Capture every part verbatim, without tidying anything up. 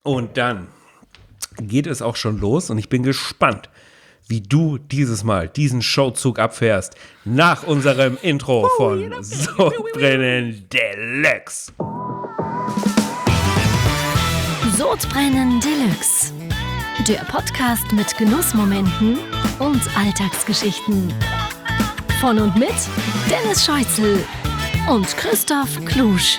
Und dann geht es auch schon los und ich bin gespannt, wie du dieses Mal diesen Showzug abfährst nach unserem Intro von Sodbrennen Deluxe. Sodbrennen Deluxe, der Podcast mit Genussmomenten und Alltagsgeschichten. Von und mit Dennis Scheuzel und Christoph Klusch.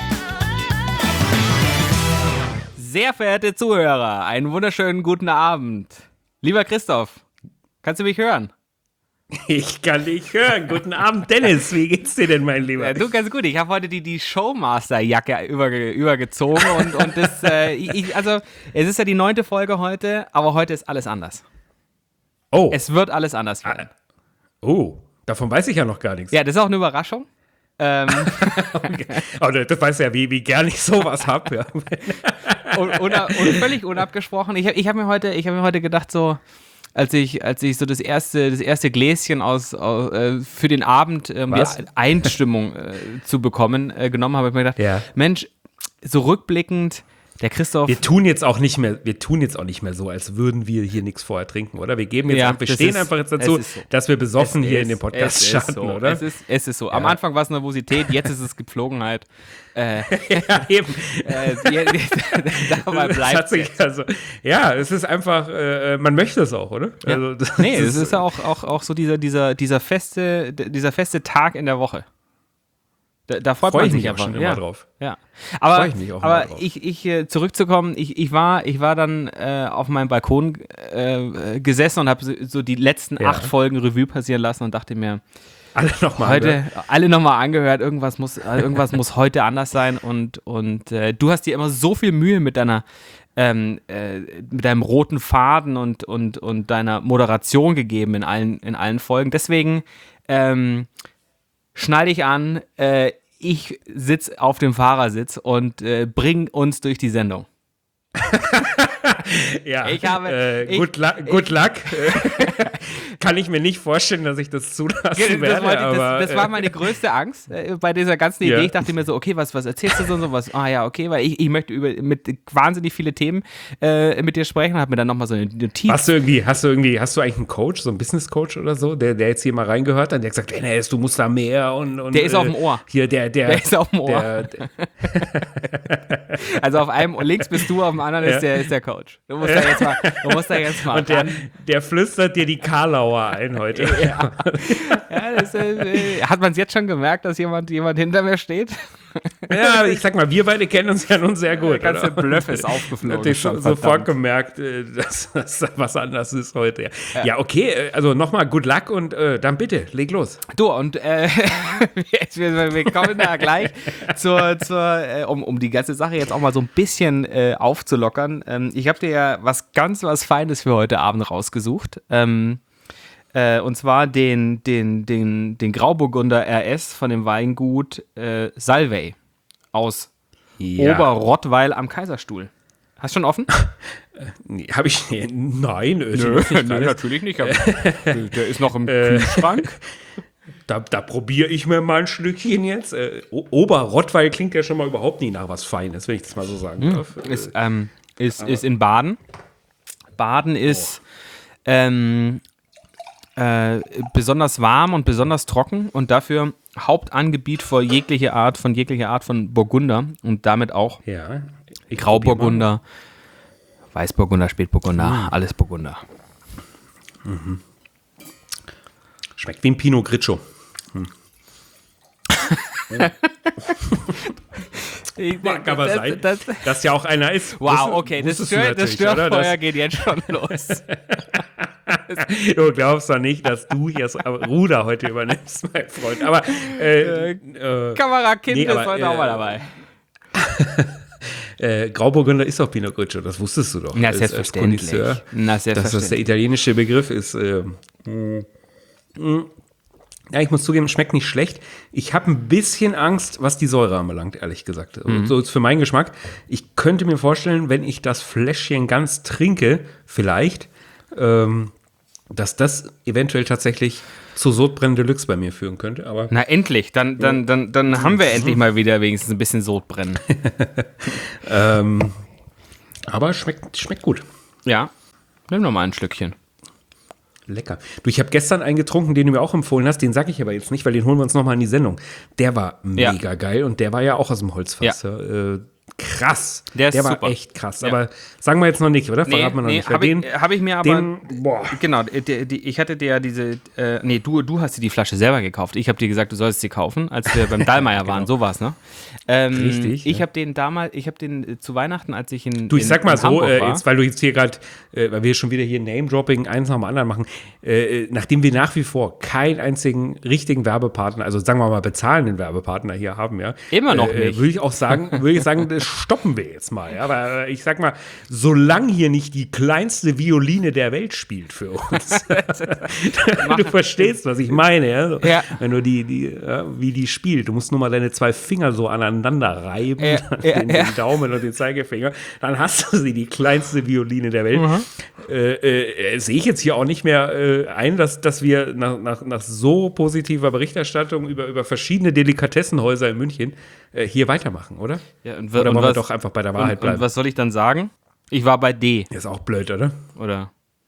Sehr verehrte Zuhörer, einen wunderschönen guten Abend. Lieber Christoph, kannst du mich hören? Ich kann dich hören. Guten Abend, Dennis. Wie geht's dir denn, mein Lieber? Ja, du, ganz gut. Ich habe heute die, die Showmaster-Jacke überge, übergezogen und, und das, äh, ich, also, es ist ja die neunte Folge heute, aber heute ist alles anders. Oh. Es wird alles anders werden. Oh, davon weiß ich ja noch gar nichts. Ja, das ist auch eine Überraschung. Ähm. Okay. Aber das weißt du ja, wie, wie gern ich sowas habe. Ja. und, und, und völlig unabgesprochen. Ich, ich habe mir heute, ich habe mir heute gedacht, so, als ich, als ich so das erste, das erste Gläschen aus, aus äh, für den Abend, um die Einstimmung äh, zu bekommen, äh, genommen habe, habe ich mir gedacht, ja. Mensch, so rückblickend, der Christoph. Wir tun jetzt auch nicht mehr, wir tun jetzt auch nicht mehr so, als würden wir hier nichts vorher trinken, oder? Wir geben jetzt ja, einfach, wir stehen ist, einfach jetzt dazu, so. dass wir besoffen es hier ist, in dem Podcast starten, so. oder? Es ist, es ist so. Ja. Am Anfang war es Nervosität, jetzt ist es Gepflogenheit. Äh, ja, eben. Äh, dabei bleibt es. Also, ja, es ist einfach, äh, man möchte es auch, oder? Ja. Also, das nee, ist, es ist auch, auch, auch so dieser, dieser, dieser, feste, dieser feste Tag in der Woche. Da, da freut Freu man ich sich mich einfach auch schon ja. immer drauf. Ja. Aber, Freu ich mich auch aber immer drauf. ich, ich zurückzukommen, ich, ich, war, ich war dann äh, auf meinem Balkon äh, gesessen und habe so, so die letzten ja. acht Folgen Revue passieren lassen und dachte mir, alle nochmal heute, angehört. alle nochmal angehört, irgendwas muss, irgendwas muss heute anders sein und, und äh, du hast dir immer so viel Mühe mit deiner ähm, äh, mit deinem roten Faden und, und, und deiner Moderation gegeben in allen, in allen Folgen. Deswegen ähm, schneide ich an, äh, ich sitze auf dem Fahrersitz und äh, bring uns durch die Sendung. ja, ich habe, äh, ich, good luck. Good luck. Kann ich mir nicht vorstellen, dass ich das zulassen das werde. War die, aber, das, das war meine größte Angst äh, bei dieser ganzen Idee. Ja. Ich dachte mir so, okay, was, was erzählst du so und sowas? Ah ja, okay, weil ich, ich möchte über mit wahnsinnig viele Themen äh, mit dir sprechen und habe mir dann nochmal so eine Notiz. Hast du irgendwie, hast du irgendwie, hast du eigentlich einen Coach, so einen Business Coach oder so, der, der jetzt hier mal reingehört hat, der gesagt, Dennis, du musst da mehr und, und der ist auf dem Ohr. Hier, der, der, der ist auf dem Ohr. Der, der also auf einem links bist du, auf dem anderen ja. ist, der, ist der Coach. Du musst da jetzt mal, du musst da jetzt mal und der, der flüstert dir die Karlauer ein heute. Ja, ja das, äh, hat man es jetzt schon gemerkt, dass jemand, jemand hinter mir steht? Ja, ich sag mal, wir beide kennen uns ja nun sehr gut. Der ganze Bluff ist aufgeflogen. Natürlich schon sofort gemerkt, dass das was anders ist heute. Ja, ja okay, also nochmal good luck und äh, dann bitte, leg los. Du, und äh, wir, wir kommen da gleich zur, zur äh, um, um die ganze Sache jetzt auch mal so ein bisschen äh, aufzulockern. Ähm, ich habe dir ja was ganz was Feines für heute Abend rausgesucht. Ähm, Äh, und zwar den, den, den, den Grauburgunder R S von dem Weingut äh, Salvey aus ja. Oberrottweil am Kaiserstuhl. Hast du schon offen? Nee, hab ich nee, nein, Nö, nee, natürlich nicht. Aber der ist noch im Kühlschrank. Da, da probiere ich mir mal ein Schlückchen jetzt. Äh, Oberrottweil klingt ja schon mal überhaupt nicht nach was Feines, wenn ich das mal so sagen hm. darf. Ist, ähm, ist, ist in Baden. Baden ist oh. ähm, Äh, besonders warm und besonders trocken und dafür Hauptangebiet für jegliche Art von jeglicher Art von Burgunder und damit auch ja, Grauburgunder, Weißburgunder, Spätburgunder, mhm. alles Burgunder. Mhm. Schmeckt wie ein Pinot Grigio. Hm. Mag aber das, sein, das, dass ja auch einer ist. Wow, okay, das, Stör, das Störfeuer geht jetzt schon los. Du glaubst doch nicht, dass du hier das Ruder heute übernimmst, mein Freund. Aber äh, äh, Kamerakind nee, ist heute äh, auch mal dabei. äh, Grauburgunder ist auch Pinot Grigio, das wusstest du doch. Na, selbstverständlich. Als Na, selbstverständlich. Dass das der italienische Begriff ist. Äh, ja, ich muss zugeben, schmeckt nicht schlecht. Ich habe ein bisschen Angst, was die Säure anbelangt, ehrlich gesagt. Mhm. So ist für meinen Geschmack. Ich könnte mir vorstellen, wenn ich das Fläschchen ganz trinke, vielleicht, ähm, dass das eventuell tatsächlich zu Sodbrennen Deluxe bei mir führen könnte. Aber na endlich, dann, dann, dann, dann haben wir endlich mal wieder wenigstens ein bisschen Sodbrennen. ähm, Aber schmeckt, schmeckt gut. Ja, nimm noch mal ein Schlückchen. Lecker. Du, ich habe gestern einen getrunken, den du mir auch empfohlen hast, den sage ich aber jetzt nicht, weil den holen wir uns nochmal in die Sendung. Der war mega Ja. geil und der war ja auch aus dem Holzfass. Ja. Äh, krass. Der ist der war super. echt krass. Ja. Aber sagen wir jetzt noch nicht, oder? Nee, Verraten wir noch nee nicht. Weil habe den, ich, hab ich mir aber, den, boah. genau, die, die, ich hatte dir ja diese, äh, nee, du, du hast dir die Flasche selber gekauft. Ich habe dir gesagt, du sollst sie kaufen, als wir beim Dallmayr waren, so war's, ne? Ähm, Richtig, Ich ja. habe den damals, ich habe den äh, zu Weihnachten, als ich in Du, ich in, sag mal in so, Hamburg äh, war, jetzt, weil du jetzt hier gerade, äh, weil wir schon wieder hier Name-Dropping eins nach dem anderen machen, äh, nachdem wir nach wie vor keinen einzigen richtigen Werbepartner, also sagen wir mal bezahlenden Werbepartner hier haben, ja. Immer noch äh, nicht. Würde ich auch sagen, würde ich sagen, das stoppen wir jetzt mal, ja. Aber ich sag mal, solange hier nicht die kleinste Violine der Welt spielt für uns, du verstehst, was ich meine, ja. So, Ja. wenn du die, die, ja, wie die spielt, du musst nur mal deine zwei Finger so aneinander reiben, Ja, ja, den, ja. den Daumen und den Zeigefinger, dann hast du sie, die kleinste Violine der Welt. Mhm. Äh, äh, sehe ich jetzt hier auch nicht mehr äh, ein, dass, dass wir nach, nach, nach so positiver Berichterstattung über, über verschiedene Delikatessenhäuser in München äh, hier weitermachen, oder? Ja, und, Oder und wollen wir was, doch einfach bei der Wahrheit und, bleiben? und was soll ich dann sagen? Ich war bei D Ist auch blöd, oder? oder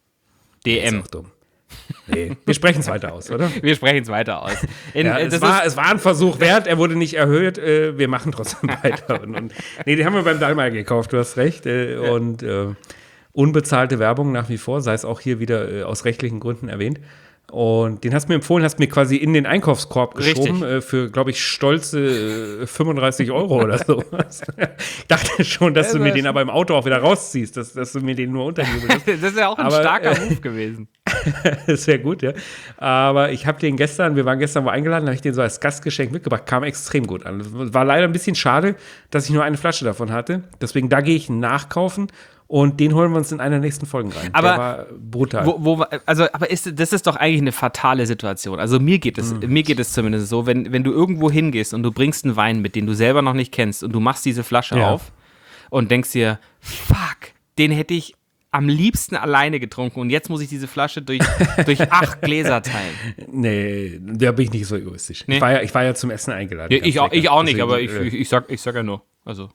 D M. Ist auch dumm. Nee, wir sprechen es weiter aus, oder? Wir sprechen es weiter aus. In, Ja, äh, es, das war, ist, es war ein Versuch wert, er wurde nicht erhöht, äh, wir machen trotzdem weiter. Und, und, nee, den haben wir beim Dallmayr gekauft, du hast recht. Äh, Ja. Und äh, unbezahlte Werbung nach wie vor, sei es auch hier wieder äh, aus rechtlichen Gründen erwähnt. Und den hast du mir empfohlen, hast mir quasi in den Einkaufskorb geschoben äh, für, glaube ich, stolze äh, fünfunddreißig Euro oder so. Ich dachte schon, dass du mir den aber im Auto auch wieder rausziehst, dass, dass du mir den nur unterjubelst. das ist ja auch ein Aber, starker äh, Move gewesen. Sehr gut, ja. Aber ich habe den gestern, wir waren gestern wo eingeladen, habe ich den so als Gastgeschenk mitgebracht, kam extrem gut an. War leider ein bisschen schade, dass ich nur eine Flasche davon hatte. Deswegen, da gehe ich nachkaufen und den holen wir uns in einer der nächsten Folgen rein. Aber Der war brutal. Wo, wo, also, aber ist, das ist doch eigentlich eine fatale Situation. Also mir geht es, Mhm. mir geht es zumindest so, wenn, wenn du irgendwo hingehst und du bringst einen Wein mit, den du selber noch nicht kennst und du machst diese Flasche Ja. auf und denkst dir, fuck, den hätte ich am liebsten alleine getrunken und jetzt muss ich diese Flasche durch, durch acht Gläser teilen. Nee, da bin ich nicht so egoistisch. Nee. Ich, war ja, ich war ja zum Essen eingeladen. Ja, ganz ich, auch, lecker. ich auch nicht, Deswegen, aber ich, äh, ich, ich, sag, ich sag ja nur. Also.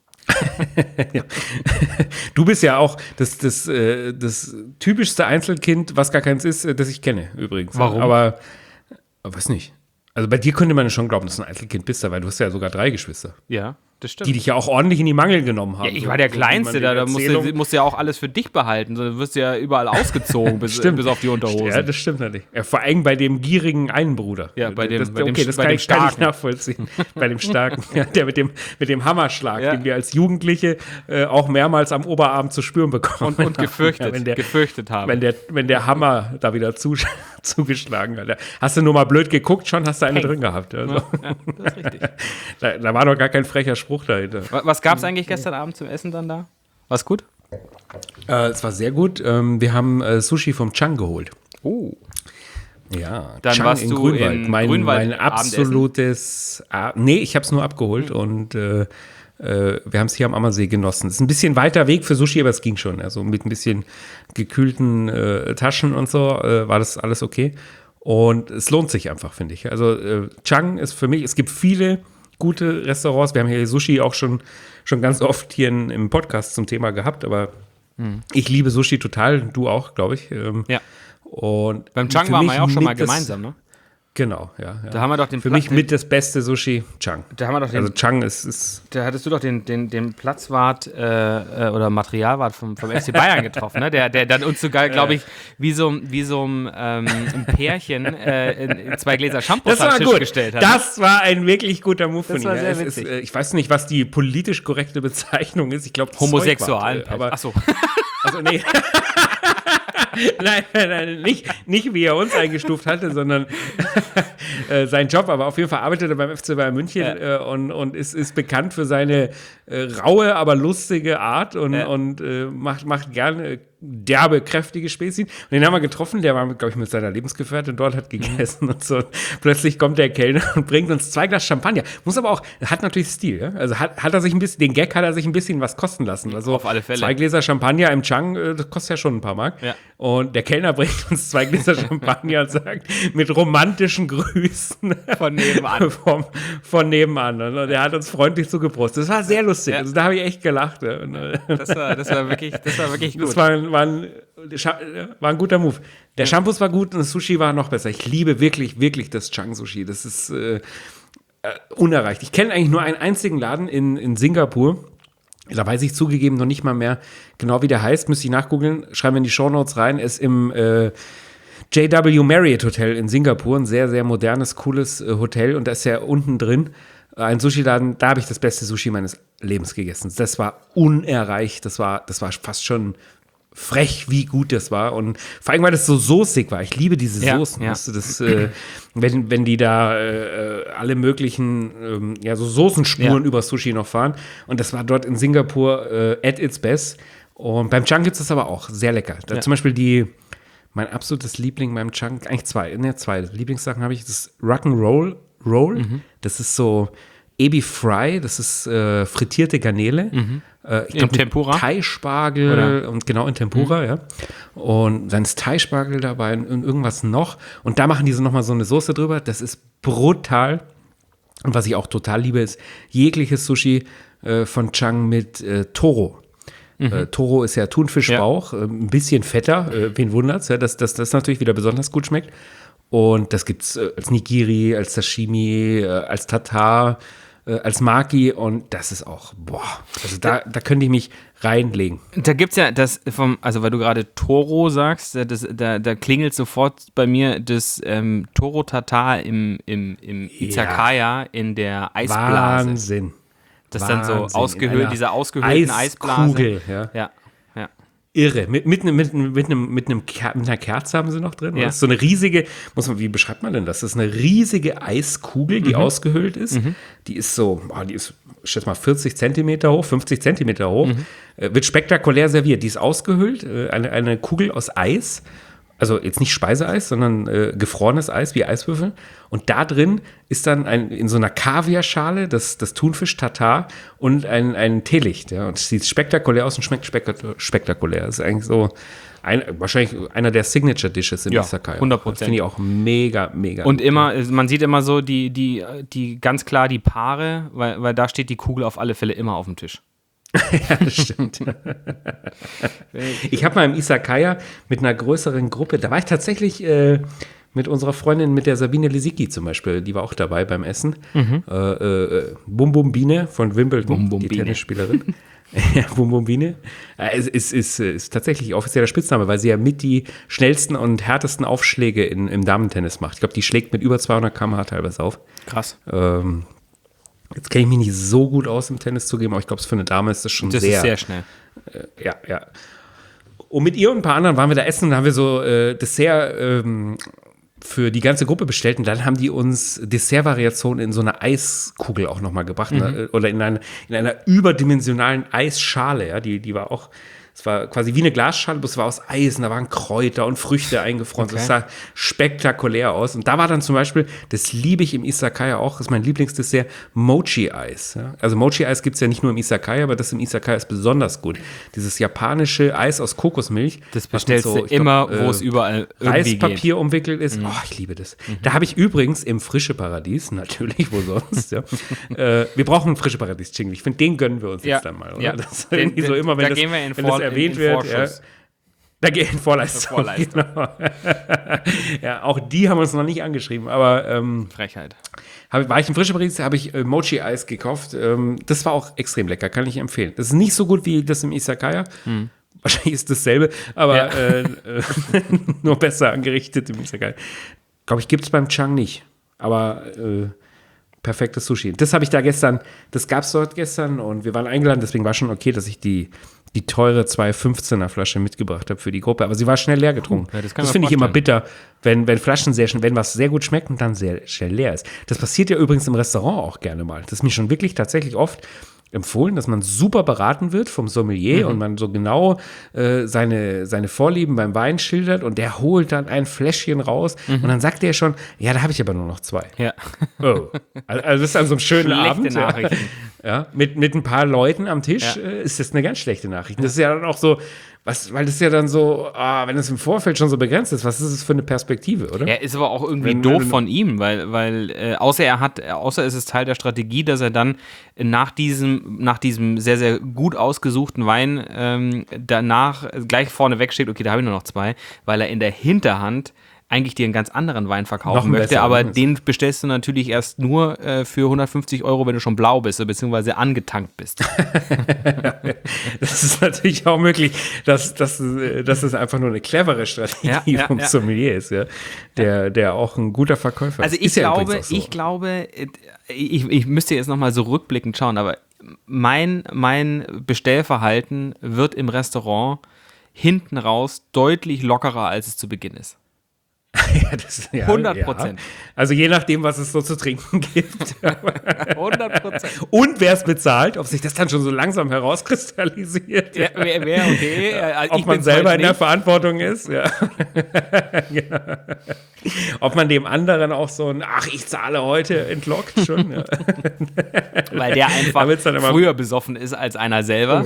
Du bist ja auch das, das, äh, das typischste Einzelkind, was gar keins ist, äh, das ich kenne, übrigens. Warum? Aber, aber weiß nicht. Also bei dir könnte man schon glauben, dass du ein Einzelkind bist, weil du hast ja sogar drei Geschwister, Ja, das stimmt. die dich ja auch ordentlich in die Mangel genommen haben. Ja, ich So- war der so wie Kleinste, man da, den da musst, Erzählungen- du, musst du ja auch alles für dich behalten. Du wirst ja überall ausgezogen, bis, Stimmt. bis auf die Unterhosen. Ja, das stimmt natürlich. Ja, vor allem bei dem gierigen einen Bruder. Ja, bei dem- das, bei dem- okay, das bei kann, dem ich, kann ich Starken. nachvollziehen. Bei dem Starken. Ja, der mit dem, mit dem Hammerschlag, Ja. den wir als Jugendliche äh, auch mehrmals am Oberarm zu spüren bekommen. und, und gefürchtet, Ja, wenn der, gefürchtet haben. wenn der, wenn der Hammer da wieder zu, zugeschlagen hat. Hast du nur mal blöd geguckt, schon hast du eine Peng. drin gehabt. Also. Ja, das ist richtig. Da, da war doch gar kein frecher Spruch dahinter. Wa- Was gab es eigentlich gestern Abend zum Essen dann da? War's gut? Äh, es war sehr gut. Ähm, wir haben äh, Sushi vom Chang geholt. Oh. Ja, Dann Chang warst in du Grünwald. in mein, Grünwald mein absolutes. Ah, nee, ich habe es nur abgeholt und äh, äh, wir haben es hier am Ammersee genossen. Es ist ein bisschen weiter Weg für Sushi, aber es ging schon. Also mit ein bisschen gekühlten äh, Taschen und so äh, war das alles okay. Und es lohnt sich einfach, finde ich. Also äh, Chang ist für mich, es gibt viele gute Restaurants. Wir haben hier Sushi auch schon, schon ganz oft hier in, im Podcast zum Thema gehabt, aber ich liebe Sushi total. Du auch, glaube ich. Ähm, Ja. Und Beim Chang für waren mich wir ja auch schon mit mal das- gemeinsam, ne? Genau, ja. ja. Da haben wir doch den Für Pla- mich mit das beste Sushi, Chang. Da haben wir doch den, Also Chang ist, ist da hattest du doch den, den, den Platzwart äh, äh, oder Materialwart vom, vom F C Bayern getroffen, ne? Der, der dann uns sogar, glaube ich, wie so, wie so ein, ähm, ein Pärchen äh, in, in zwei Gläser Shampoo das auf war den Tisch gut. gestellt hat. Das war ein wirklich guter Move von Das ihm. war Ja, sehr es ist, witzig. äh, ich weiß nicht, was die politisch korrekte Bezeichnung ist. Ich glaube, Homosexualen. aber Achso. also, nee. nein, nein, nein, nicht, nicht wie er uns eingestuft hatte, sondern äh, sein Job. Aber auf jeden Fall arbeitet er beim F C Bayern München Ja. äh, und, und ist, ist bekannt für seine äh, raue, aber lustige Art und, Ja. und äh, macht, macht gerne derbe, kräftige Späßchen. Und den haben wir getroffen, der war, glaube ich, mit seiner Lebensgefährtin dort, hat gegessen und so. Und plötzlich kommt der Kellner und bringt uns zwei Glas Champagner. Muss aber auch, hat natürlich Stil, ja? Also hat, hat er sich ein bisschen, den Gag hat er sich ein bisschen was kosten lassen. Also Auf alle Fälle. zwei Gläser Champagner im Chang, äh, das kostet ja schon ein paar Mark. Ja. Und der Kellner bringt uns zwei Gläser Champagner und sagt, mit romantischen Grüßen Von nebenan. vom, von nebenan. Und er hat uns freundlich zugeprostet. Das war sehr lustig. Ja. Also da habe ich echt gelacht. Und, äh, Das war, das war wirklich, das war wirklich gut. das war, ein- war, ein, war ein guter Move. Der Shampoo war gut und das Sushi war noch besser. Ich liebe wirklich, wirklich das Chang-Sushi. Das ist äh, äh, unerreicht. Ich kenne eigentlich nur einen einzigen Laden in, in Singapur. Da weiß ich zugegeben noch nicht mal mehr genau, wie der heißt. Müsste ich nachgoogeln. Schreiben wir in die Shownotes rein. Ist im äh, J W Marriott Hotel in Singapur. Ein sehr, sehr modernes, cooles äh, Hotel. Und da ist ja unten drin äh, ein Sushi-Laden. Da habe ich das beste Sushi meines Lebens gegessen. Das war unerreicht. Das war, das war fast schon frech, wie gut das war. Und vor allem, weil das so soßig war. Ich liebe diese Ja, Soßen. ja. Weißt du, das, äh, wenn, wenn die da äh, alle möglichen ähm, ja, so Soßenspuren Ja. über Sushi noch fahren. Und das war dort in Singapur äh, at its best. Und beim Chang gibt es das aber auch sehr lecker. Da Ja. Zum Beispiel die, mein absolutes Liebling beim Chang, eigentlich zwei, ne, zwei Lieblingssachen habe ich, das Rock'n'Roll Roll. Mhm. Das ist so Ebi Fry, das ist äh, frittierte Garnele. Äh, ich In glaub, mit Tempura? Thai-Spargel Oder? und genau in Tempura, ja. Und dann ist Thai-Spargel dabei und irgendwas noch. Und da machen die so nochmal so eine Soße drüber. Das ist brutal. Und was ich auch total liebe, ist jegliches Sushi äh, von Chang mit äh, Toro. Äh, Toro ist ja Thunfischbauch, äh, ein bisschen fetter, äh, wen wundert's, ja, dass dass das natürlich wieder besonders gut schmeckt. Und das gibt's äh, als Nigiri, als Sashimi, äh, als Tatar, äh, als Maki und das ist auch, boah, also da, da könnte ich mich reinlegen. Da gibt's ja das vom, also weil du gerade Toro sagst, das, da, da klingelt sofort bei mir das ähm, Toro Tatar im, im, im Izakaya in der Eisblase. Wahnsinn. Das dann so Wahnsinn. ausgehöhlt, In einer diese ausgehöhlten Eisblase. Eiskugel, ja. Ja, ja. Irre. Mit, mit, einem- mit, einem- mit, einem, mit, einem Ker mit einer Kerze haben sie noch drin. Ja. Das ist so eine riesige, muss man, wie beschreibt man denn das? Das ist eine riesige Eiskugel, die ausgehöhlt ist. Die ist so, oh, die ist, ich schätze mal, vierzig Zentimeter hoch, fünfzig Zentimeter hoch. Äh, wird spektakulär serviert. Die ist ausgehöhlt, äh, eine, eine Kugel aus Eis. Also jetzt nicht Speiseeis, sondern äh, gefrorenes Eis wie Eiswürfel. Und da drin ist dann ein, in so einer Kaviarschale das, das Thunfisch Tatar und ein, ein Teelicht. Ja. Und es sieht spektakulär aus und schmeckt spektak- spektakulär. Das ist eigentlich so ein, wahrscheinlich einer der Signature-Dishes im Ja, Izakaya. hundert Prozent. Das finde ich auch mega, mega. Und gut. immer, man sieht immer so die, die, die ganz klar die Paare, weil, weil da steht die Kugel auf alle Fälle immer auf dem Tisch. Ja, das stimmt. Ich habe mal im Izakaya mit einer größeren Gruppe, da war ich tatsächlich äh, mit unserer Freundin, mit der Sabine Lisicki zum Beispiel, die war auch dabei beim Essen. Äh, äh, Bum Bum Biene von Wimbledon, Bum Bum die Biene. Tennisspielerin. Ja, Bum Bum Biene. Äh, es ist, ist, ist tatsächlich offizieller Spitzname, weil sie ja mit die schnellsten und härtesten Aufschläge in, im Damentennis macht. Ich glaube, die schlägt mit über zweihundert Kilometer pro Stunde teilweise auf. Krass. Ähm, jetzt kenne ich mich nicht so gut aus im Tennis zugeben, aber ich glaube, für eine Dame ist das schon Das sehr, ist sehr schnell. ja, ja. Und mit ihr und ein paar anderen waren wir da essen und haben wir so äh, Dessert ähm, für die ganze Gruppe bestellt und dann haben die uns Dessertvariationen in so einer Eiskugel auch nochmal gebracht ne? Oder in, eine, in einer überdimensionalen Eisschale, ja, die, die war auch, es war quasi wie eine Glasschale, bloß es war aus Eis und da waren Kräuter und Früchte eingefroren. Okay. Das sah spektakulär aus. Und da war dann zum Beispiel, das liebe ich im Izakaya auch, das ist mein Lieblingsdessert, Mochi-Eis. Ja? Also Mochi-Eis gibt es ja nicht nur im Izakaya, aber das im Izakaya ist besonders gut. Dieses japanische Eis aus Kokosmilch. Das was mit bestellst so, du ich immer, glaub, wo äh, es überall irgendwie Reispapier umwickelt ist. Oh, ich liebe das. Da habe ich übrigens im Frische Paradies, natürlich, wo sonst, ja. äh, wir brauchen einen Frische Paradies-Jingle. Ich finde, den gönnen wir uns Ja. jetzt dann mal, oder? Ja. Das ist Den- irgendwie so den- immer, wenn da das, gehen wir in wenn Vor- das erwähnt in- in wird. Ja, Vorschuss. da geht in Vorleistung. Vorleistung. Genau. Ja, auch die haben uns noch nicht angeschrieben, aber ähm, Frechheit. hab, war ich im Frische Paradies, habe ich äh, Mochi-Eis gekauft. Ähm, das war auch extrem lecker, kann ich empfehlen. Das ist nicht so gut wie das im Izakaya. Wahrscheinlich ist dasselbe, aber Ja. äh, äh, nur besser angerichtet im Izakaya. Glaube ich, gibt es beim Chang nicht. Aber äh, perfektes Sushi. Das habe ich da gestern, das gab es dort gestern und wir waren eingeladen, deswegen war schon okay, dass ich die, die teure zwei fünfzehner Flasche mitgebracht habe für die Gruppe. Aber sie war schnell leer getrunken. Ja, das kann das ich mir finde ich immer vorstellen. bitter, wenn, wenn Flaschen sehr schnell, wenn was sehr gut schmeckt und dann sehr schnell leer ist. Das passiert ja übrigens im Restaurant auch gerne mal. Das ist mir schon wirklich tatsächlich oft empfohlen, dass man super beraten wird vom Sommelier Mhm. und man so genau äh, seine, seine Vorlieben beim Wein schildert und der holt dann ein Fläschchen raus und dann sagt er schon, ja, da habe ich aber nur noch zwei. Ja. Oh. Also das ist an so einem schönen Schlechte Abend. Nachrichten. Ja, ja, mit, mit ein paar Leuten am Tisch Ja. äh, ist das eine ganz schlechte Nachricht. Das ist ja dann auch so, Was, weil das ja dann so, ah, wenn es im Vorfeld schon so begrenzt ist, was ist es für eine Perspektive, oder? Ja, ist aber auch irgendwie Wenn- doof wenn- von ihm, weil, weil äh, außer er hat, außer es ist Teil der Strategie, dass er dann nach diesem, nach diesem sehr, sehr gut ausgesuchten Wein ähm, danach gleich vorne wegsteht, okay, da habe ich nur noch zwei, weil er in der Hinterhand eigentlich dir einen ganz anderen Wein Noch verkaufen einen möchte, besseren, aber ne? den bestellst du natürlich erst nur äh, für hundertfünfzig Euro, wenn du schon blau bist, beziehungsweise angetankt bist. Das ist natürlich auch möglich, dass, dass, äh, dass es einfach nur eine clevere Strategie Ja, ja, vom ja. Sommelier ist, ja. Der, der auch ein guter Verkäufer Also ist. ich Ist ja glaube, übrigens auch so. ich glaube, äh, ich, ich müsste jetzt nochmal so rückblickend schauen, aber mein, mein Bestellverhalten wird im Restaurant hinten raus deutlich lockerer, als es zu Beginn ist. Ja, das, ja, hundert Prozent. Ja. Also je nachdem, was es so zu trinken gibt. hundert Prozent. Und wer es bezahlt, ob sich das dann schon so langsam herauskristallisiert. Ja, wäre wär okay. Also Ob ich man bin's selber heute in der nicht. Verantwortung ist. Ja. Genau. Ob man dem anderen auch so ein, ach, ich zahle heute, entlockt schon. Ja. Weil der einfach Damit's dann immer- früher besoffen ist als einer selber.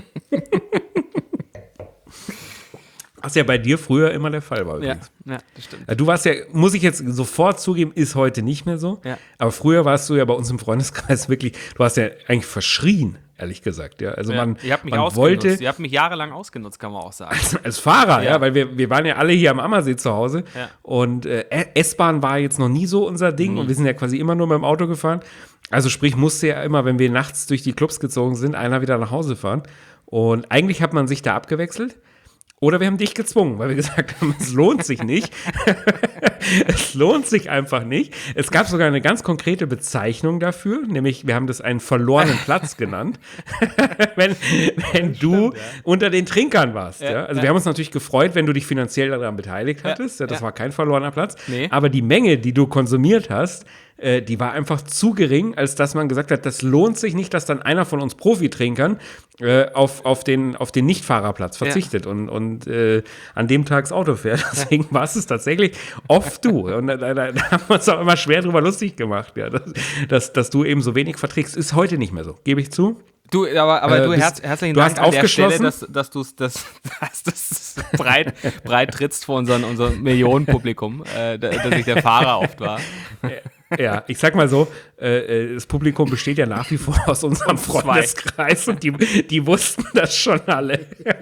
Was ja bei dir früher immer der Fall war Ja, übrigens. ja, das stimmt. Ja, du warst ja, muss ich jetzt sofort zugeben, ist heute nicht mehr so. Ja. Aber früher warst du ja bei uns im Freundeskreis wirklich, du hast ja eigentlich verschrien, ehrlich gesagt. Ja. Also man, Ihr habt mich man ausgenutzt. wollte, Ihr habt mich jahrelang ausgenutzt, kann man auch sagen. als Fahrer, ja, Ja. weil wir, wir waren ja alle hier am Ammersee zu Hause Ja. und äh, S-Bahn war jetzt noch nie so unser Ding und wir sind ja quasi immer nur mit dem Auto gefahren. Also sprich, musste ja immer, wenn wir nachts durch die Clubs gezogen sind, einer wieder nach Hause fahren. Und eigentlich hat man sich da abgewechselt. Oder wir haben dich gezwungen, weil wir gesagt haben, es lohnt sich nicht. Es lohnt sich einfach nicht. Es gab sogar eine ganz konkrete Bezeichnung dafür, nämlich wir haben das einen verlorenen Platz genannt, wenn, wenn du stimmt, ja. unter den Trinkern warst. Ja, Ja, Also ja. wir haben uns natürlich gefreut, wenn du dich finanziell daran beteiligt hattest. Ja, das ja. war kein verlorener Platz. Nee. Aber die Menge, die du konsumiert hast, äh, die war einfach zu gering, als dass man gesagt hat, das lohnt sich nicht, dass dann einer von uns Profitrinkern äh, auf, auf den, auf den Nicht-Fahrerplatz verzichtet und, und äh, an dem Tag das Auto fährt. Deswegen war es tatsächlich oft du. Und da, da, da haben wir uns auch immer schwer drüber lustig gemacht, ja, dass, dass, dass du eben so wenig verträgst. Ist heute nicht mehr so, gebe ich zu. Du, aber, aber Äh, du, bist- herz, herzlichen du Dank hast an der Stelle, aufgeschlossen? dass, dass du es das, dass, das breit, breit trittst vor unseren, unserem Millionenpublikum, äh, da- dass ich der Fahrer oft war. Ja, ich sag mal so, äh, äh, das Publikum besteht ja nach wie vor aus unserem Zwei. Freundeskreis und die, die wussten das schon alle.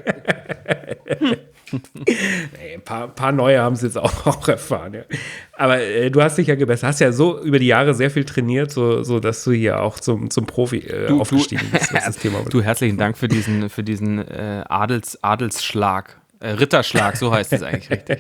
Nee, ein paar, paar neue haben es jetzt auch, auch erfahren. Ja. Aber äh, du hast dich ja gebessert, hast ja so über die Jahre sehr viel trainiert, so, so dass du hier auch zum, zum Profi äh, Du- aufgestiegen bist, was das Thema betrifft. Du, herzlichen Dank für diesen, für diesen äh, Adels, Adelsschlag. Äh, Ritterschlag, so heißt es eigentlich richtig.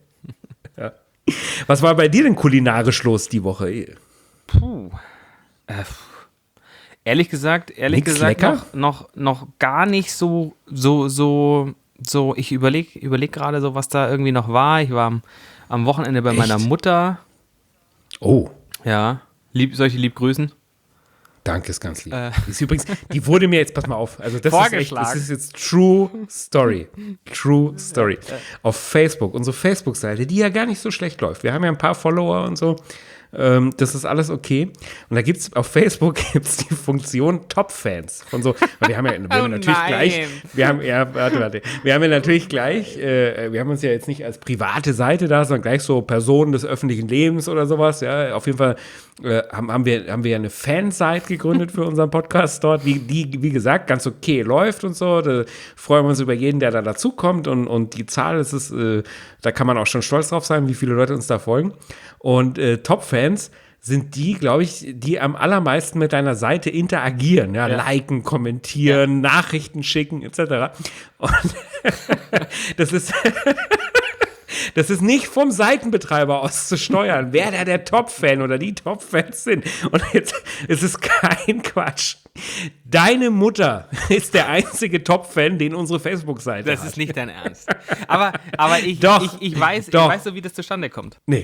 Was war bei dir denn kulinarisch los die Woche? Puh. Äh, ehrlich gesagt, ehrlich Nix gesagt lecker? noch, noch, noch gar nicht so, so, so, so, ich überlege überleg gerade so, was da irgendwie noch war. Ich war am, am Wochenende bei Echt? meiner Mutter. Oh, Ja. Lieb, soll ich die lieb grüßen? danke, ist ganz lieb. Äh. Ist übrigens, die wurde mir jetzt, pass mal auf, also das ist echt, Vorgeschlagen. das ist jetzt True Story. True Story. Auf Facebook, unsere Facebook-Seite, die ja gar nicht so schlecht läuft. Wir haben ja ein paar Follower und so. Ähm, das ist alles okay. Und da gibt es auf Facebook gibt's die Funktion Top-Fans. Von so, weil wir haben ja, wir haben Oh natürlich nein. gleich, wir haben, ja, warte, warte. Wir haben ja natürlich gleich, äh, wir haben uns ja jetzt nicht als private Seite da, sondern gleich so Personen des öffentlichen Lebens oder sowas. Ja, auf jeden Fall äh, haben, haben, wir, haben wir ja eine Fanseite gegründet für unseren Podcast dort, wie, die, wie gesagt, ganz okay läuft und so. Da freuen wir uns über jeden, der da dazukommt und, und die Zahl, das ist, äh, da kann man auch schon stolz drauf sein, wie viele Leute uns da folgen. Und äh, Top-Fans sind die, glaube ich, die am allermeisten mit deiner Seite interagieren, ja, Ja. liken, kommentieren, Nachrichten schicken, et cetera. Und das ist Das ist nicht vom Seitenbetreiber aus zu steuern, wer da der Top-Fan oder die Top-Fans sind. Und jetzt ist es kein Quatsch. Deine Mutter ist der einzige Top-Fan, den unsere Facebook-Seite Das hat. ist nicht dein Ernst. Aber, aber ich, Doch, ich, ich, weiß, doch. ich weiß so, wie das zustande kommt. Nee.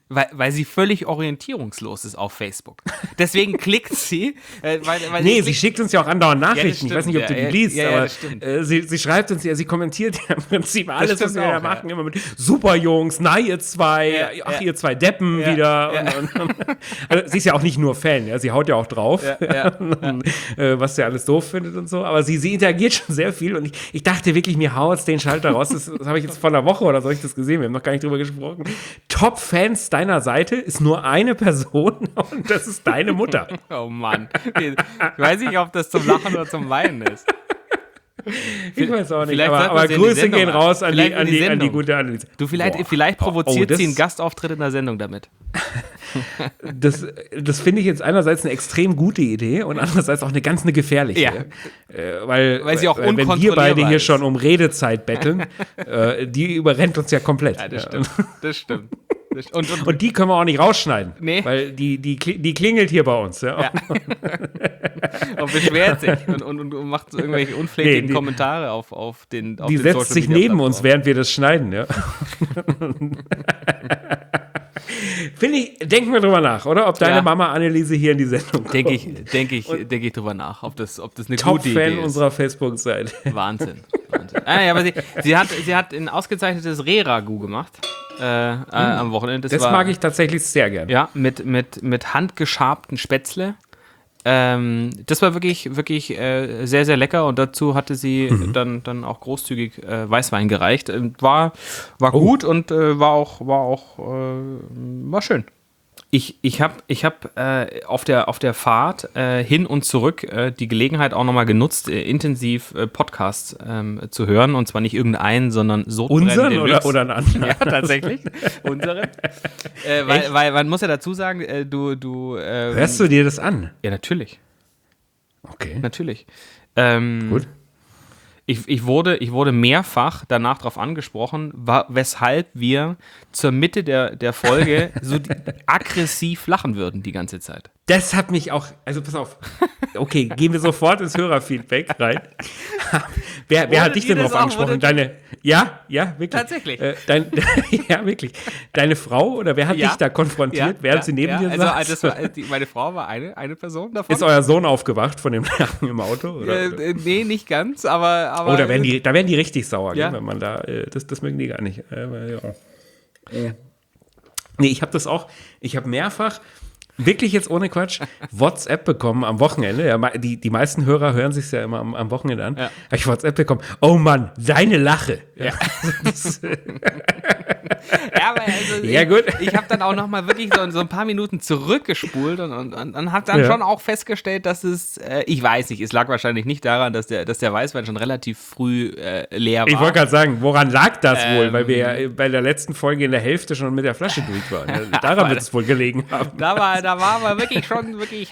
Weil, weil sie völlig orientierungslos ist auf Facebook. Deswegen klickt sie. Äh, weil, weil nee, sie, sie klickt, schickt uns ja auch andauernd Nachrichten. Ja, stimmt, ich weiß nicht, ob ja, du die ja, liest, ja, ja, aber äh, sie, sie schreibt uns ja, sie kommentiert ja im Prinzip alles, was wir auch, da machen, ja. immer mit Super Jungs, na ihr zwei, Ja, ach ja. ihr zwei Deppen Ja, wieder. ja. Und, und, und. Also, sie ist ja auch nicht nur Fan, ja, sie haut ja auch drauf, Ja, ja, und, äh, was sie alles doof findet und so. Aber sie, sie interagiert schon sehr viel und ich, ich dachte wirklich, mir haut's den Schalter raus. Das, das habe ich jetzt vor einer Woche oder so ich das gesehen. Wir haben noch gar nicht drüber gesprochen. Top-Fans deiner Seite ist nur eine Person und das ist deine Mutter. Oh Mann. Ich weiß nicht, ob das zum Lachen oder zum Weinen ist. Ich weiß auch nicht, Vielleicht aber, sollten wir aber sie in die Grüße Sendung gehen raus an die, Vielleicht in an, die die, an die Sendung. gute Anneliese. Du, vielleicht, Boah. vielleicht provoziert Oh, das- sie einen Gastauftritt in der Sendung damit. Das, das finde ich jetzt einerseits eine extrem gute Idee und andererseits auch eine ganz eine gefährliche. Ja. Äh, weil, Weil sie auch wenn wir unkontrollierbar beide hier ist. schon um Redezeit betteln, äh, die überrennt uns ja komplett. Ja, das Ja. stimmt. Das stimmt. Das st- Und, und, Und die können wir auch nicht rausschneiden, Nee. weil die, die, kli- die klingelt hier bei uns. Ja. Ja. und beschwert sich und, und, und, und macht so irgendwelche unflätigen Nee, die- Kommentare auf, auf den auf Die den setzt Social sich Media neben uns, Plattformen. während wir das schneiden. Ja. Finde ich, denken wir drüber nach, oder? Ob deine Ja. Mama Anneliese hier in die Sendung kommt. Denke ich, denke ich, denke ich drüber nach, ob das, ob das eine gute Idee Top-Fan ist. unserer Facebook-Seite. Wahnsinn. Wahnsinn. Ah, ja, aber sie, sie, hat, sie hat ein ausgezeichnetes Reh-Ragout gemacht äh, äh, am Wochenende. Das war, mag ich tatsächlich sehr gern. Ja, mit, mit, mit handgeschabten Spätzle. Ähm, das war wirklich, wirklich äh, sehr, sehr lecker und dazu hatte sie Mhm. dann, dann auch großzügig äh, Weißwein gereicht. Ähm, War, war Oh. gut und äh, war auch, war auch äh, war schön. Ich, ich habe ich hab, äh, auf, der, auf der Fahrt äh, hin und zurück äh, die Gelegenheit auch nochmal genutzt, äh, intensiv äh, Podcasts ähm, zu hören. Und zwar nicht irgendeinen, sondern so Unseren oder, oder einen anderen? Ja, tatsächlich. Unseren. Äh, weil, weil man muss ja dazu sagen, äh, du. du ähm, Hörst du dir das an? Ja, natürlich. Okay. Natürlich. Ähm, Gut. Ich, ich, wurde, ich wurde mehrfach danach darauf angesprochen, wa- weshalb wir zur Mitte der, der Folge so die, aggressiv lachen würden die ganze Zeit. Das hat mich auch, also pass auf. Okay, gehen wir sofort ins Hörerfeedback rein. wer wer Wurde hat dich dir denn das drauf auch- angesprochen? wurde- Deine, ja, ja, wirklich. Tatsächlich. Äh, dein, ja, wirklich. Deine Frau oder wer hat Ja. dich da konfrontiert, während sie neben ja, dir also, saß? das war, die, meine Frau war eine, eine Person davon. Ist euer Sohn aufgewacht von dem Lachen im Auto? Oder? äh, äh, nee, nicht ganz, aber. aber Oh, da werden die, da werden die richtig sauer, Ja. gell, wenn man da, äh, das, das mögen die gar nicht. Äh, weil, ja. Äh. Nee, ich habe das auch, ich habe mehrfach, wirklich jetzt ohne Quatsch, WhatsApp bekommen am Wochenende. Ja, ma- die, die meisten Hörer hören sich ja immer am, am Wochenende an. Ja. Habe ich WhatsApp bekommen. Oh Mann, deine Lache. Ja, das, Ja, aber also Ja, ich, gut. ich habe dann auch noch mal wirklich so, so ein paar Minuten zurückgespult und, und, und, und habe dann Ja. schon auch festgestellt, dass es, äh, ich weiß nicht, es lag wahrscheinlich nicht daran, dass der, dass der Weißwein schon relativ früh äh, leer war. ich wollte gerade sagen, woran lag das wohl? Ähm. Weil wir ja bei der letzten Folge in der Hälfte schon mit der Flasche durch waren. Ja, daran wird es wohl gelegen haben. Da war, da war aber wirklich schon wirklich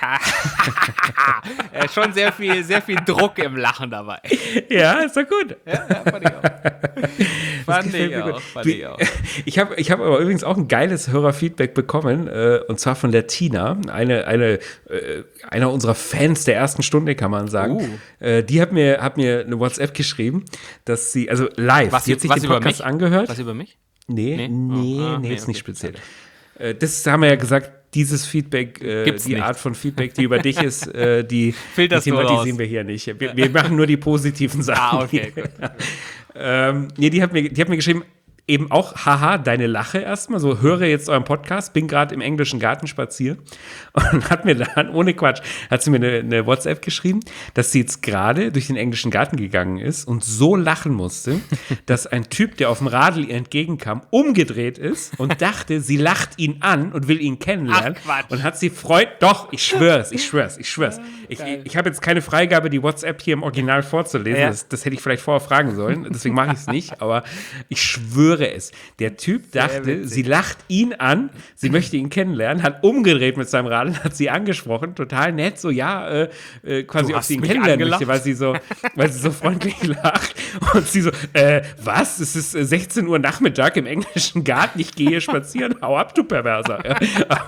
äh, schon sehr viel, sehr viel Druck im Lachen dabei. Ja, ist doch gut. Ja, ja, fand ich auch. Fand gefällt ich mir auch, gut. fand Du- ich auch. Ich habe ich hab aber übrigens auch ein geiles Hörerfeedback bekommen, äh, und zwar von der Tina, eine, eine, äh, einer unserer Fans der ersten Stunde, kann man sagen. Uh. Äh, die hat mir, hat mir eine WhatsApp geschrieben, dass sie, also live, Was, die hat sich was den über Podcast mich? angehört. Was über mich? Nee, Nee? nee, Oh, ah, nee, nee, jetzt okay. nicht speziell. Äh, das haben wir ja gesagt, dieses Feedback, äh, Gibt's die nicht. Art von Feedback, die über dich ist, äh, die, die Filterst du thematisieren raus. wir hier nicht. Wir, wir machen nur die positiven Sachen. Ah, okay, hier. gut. Ähm, nee, die hat, mir, die hat mir geschrieben, eben auch, haha, deine Lache erstmal, so höre jetzt euren Podcast, bin gerade im englischen Garten spazieren und hat mir dann, ohne Quatsch, hat sie mir eine, eine WhatsApp geschrieben, dass sie jetzt gerade durch den englischen Garten gegangen ist und so lachen musste, dass ein Typ, der auf dem Radl ihr entgegenkam, umgedreht ist und dachte, sie lacht ihn an und will ihn kennenlernen. Ach, Quatsch. Und hat sie freut, doch, ich schwör's, ich schwör's, ich schwör's. Ich, ich, ich habe jetzt keine Freigabe, die WhatsApp hier im Original vorzulesen, Ja. das, das hätte ich vielleicht vorher fragen sollen, deswegen mache ich es nicht, aber ich schwöre es. Der Typ dachte, witzig. sie lacht ihn an, sie möchte ihn kennenlernen, hat umgedreht mit seinem Radl, hat sie angesprochen, total nett, so ja, äh, äh, quasi, Du ob hast sie ihn mich kennenlernen angelacht. möchte, weil sie so, weil sie so freundlich lacht. Und sie so, äh, was? Es ist äh, sechzehn Uhr Nachmittag im englischen Garten, ich gehe hier spazieren, hau ab, du Perverser. Ja.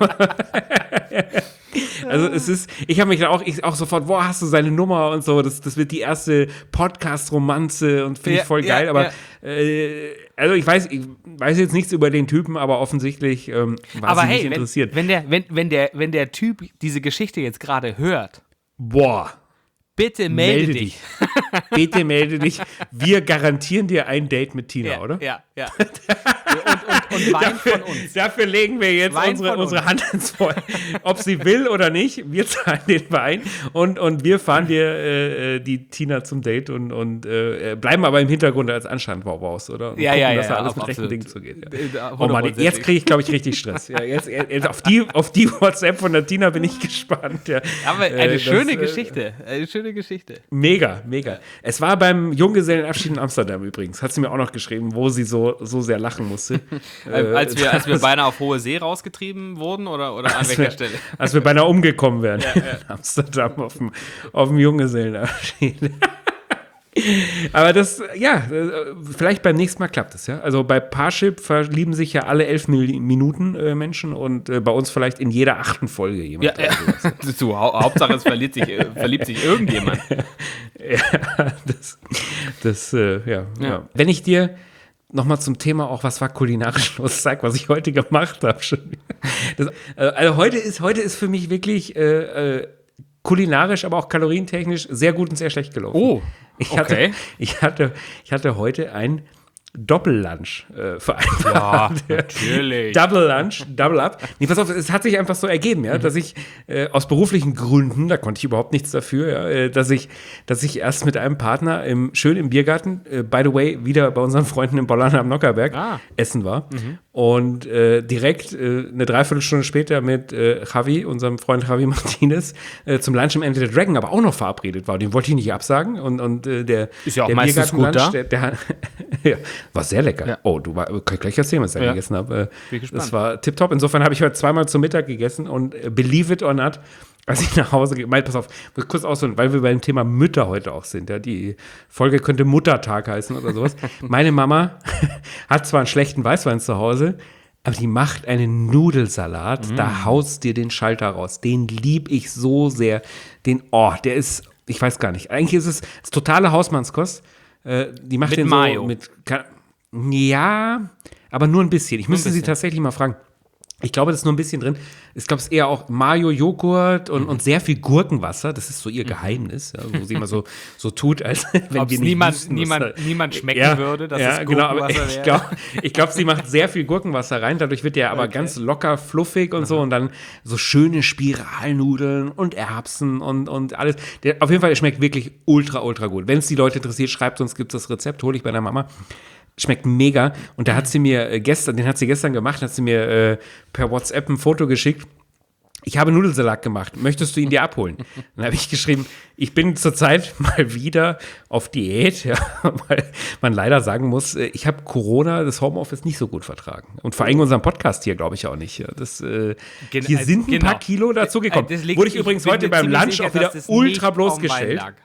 Also es ist, ich habe mich dann auch, ich auch sofort, boah, hast du seine Nummer und so, das, das wird die erste Podcast-Romanze und finde Ja, ich voll ja, geil, aber ja. äh, also ich weiß, ich weiß jetzt nichts über den Typen, aber offensichtlich ähm, war Aber sie hey, nicht interessiert. wenn, wenn, der, wenn, wenn, der, wenn der Typ diese Geschichte jetzt gerade hört, Boah. bitte melde, Melde dich. dich. Bitte melde dich. Wir garantieren dir ein Date mit Tina, Ja, oder? ja, ja. Und, und, und Wein von uns. Dafür legen wir jetzt Wein unsere, von unsere uns. Hand ins Feuer. Ob sie will oder nicht, wir zahlen den Wein und, und wir fahren dir äh, die Tina zum Date und, und äh, bleiben aber im Hintergrund als Anstand-Wow-Wows, oder? Und Ja, gucken, ja, dass ja, da alles ab- mit rechten absolut. Dingen zugeht. Ja. Äh, Oh Mann, hundertprozentig. jetzt kriege ich, glaube ich, richtig Stress. Ja, jetzt, jetzt, auf, die, auf die WhatsApp von der Tina bin ich gespannt. Ja. Aber eine Äh, das, schöne äh, Geschichte. Eine schöne Geschichte. Mega, mega. Es war beim Junggesellenabschied in Amsterdam übrigens, hat sie mir auch noch geschrieben, wo sie so, so sehr lachen musste. Äh, als, wir, als wir das- beinahe auf hohe See rausgetrieben wurden oder, oder an als welcher wir, Stelle? als wir beinahe umgekommen wären in Amsterdam auf dem, auf dem Junggesellenabschied. Aber das, ja, äh, vielleicht beim nächsten Mal klappt es, ja. Also bei Parship verlieben sich ja alle elf Mil- Minuten äh, Menschen und äh, bei uns vielleicht in jeder achten Folge jemand. Ja, ja. Du, Hau- Hauptsache es verliebt sich, äh, verliebt sich irgendjemand. Ja, das, das äh, ja, ja. ja. Wenn ich dir nochmal zum Thema auch, was war kulinarisch los, sag, was ich heute gemacht habe schon. Das, äh, also heute ist, heute ist für mich wirklich äh, äh, kulinarisch, aber auch kalorientechnisch sehr gut und sehr schlecht gelaufen. Oh, ich okay. hatte, ich hatte, ich hatte heute ein Doppellunch äh, vereinbart. Ja, natürlich. Double Lunch, Double Up. Nee, pass auf, es hat sich einfach so ergeben, ja, mhm. dass ich äh, aus beruflichen Gründen, da konnte ich überhaupt nichts dafür, ja, äh, dass ich, dass ich erst mit einem Partner im, schön im Biergarten, äh, by the way, wieder bei unseren Freunden in Bollern am Nockerberg ah. essen war. Mhm. Und äh, direkt äh, eine Dreiviertelstunde später mit äh, Javi, unserem Freund Javi Martinez, äh, zum Lunch im Enter the Dragon, aber auch noch verabredet war. Den wollte ich nicht absagen. Und, und äh, der, ist ja auch der meistens gut da. Der, der, ja, war sehr lecker. Ja. Oh, du war, kann ich gleich erzählen, was ich da Ja. gegessen habe. Bin gespannt. Das war tipptopp. Insofern habe ich heute zweimal zum Mittag gegessen und äh, believe it or not, als ich nach Hause gehe, pass auf, muss kurz ausholen, weil wir beim Thema Mütter heute auch sind. Ja, die Folge könnte Muttertag heißen oder sowas. Meine Mama hat zwar einen schlechten Weißwein zu Hause, aber die macht einen Nudelsalat, mm. da haust dir den Schalter raus. Den lieb ich so sehr. Den, oh, der ist, ich weiß gar nicht. Eigentlich ist es, es ist totale Hausmannskost. Äh, die macht Mit den Mayo. so mit, kann, ja, aber nur ein bisschen. Ich müsste ein sie bisschen. tatsächlich mal fragen. Ich glaube, das ist nur ein bisschen drin. Ich glaube, es ist eher auch Mayo, Joghurt und, mhm. und sehr viel Gurkenwasser. Das ist so ihr Geheimnis, ja, wo sie immer so, so tut, als wenn Ob's wir nicht niemand, wüssten, niemand, was da, niemand schmecken ja, würde, dass ja, es genau, aber Gurkenwasser ich wäre. glaube, ich glaub, sie macht sehr viel Gurkenwasser rein. Dadurch wird der aber Okay. ganz locker, fluffig und so. Und dann so schöne Spiralnudeln und Erbsen und, und alles. Der, auf jeden Fall, der schmeckt wirklich ultra, ultra gut. Wenn es die Leute interessiert, schreibt uns, gibt es das Rezept, hole ich bei der Mama. Schmeckt mega. Und da hat sie mir äh, gestern, den hat sie gestern gemacht, hat sie mir äh, per WhatsApp ein Foto geschickt. Ich habe Nudelsalat gemacht. Möchtest du ihn dir abholen? Dann habe ich geschrieben, ich bin zurzeit mal wieder auf Diät, ja, weil man leider sagen muss, äh, ich habe Corona, das Homeoffice nicht so gut vertragen. Und vor allem unseren Podcast hier, glaube ich, auch nicht. Ja. Das, äh, Gen- hier also, sind ein genau. paar Kilo dazugekommen. Das liegt- Wurde ich übrigens bin heute mir beim ziemlich Lunch sicher, auch wieder dass das ultra nicht am Wein bloßgestellt. lag.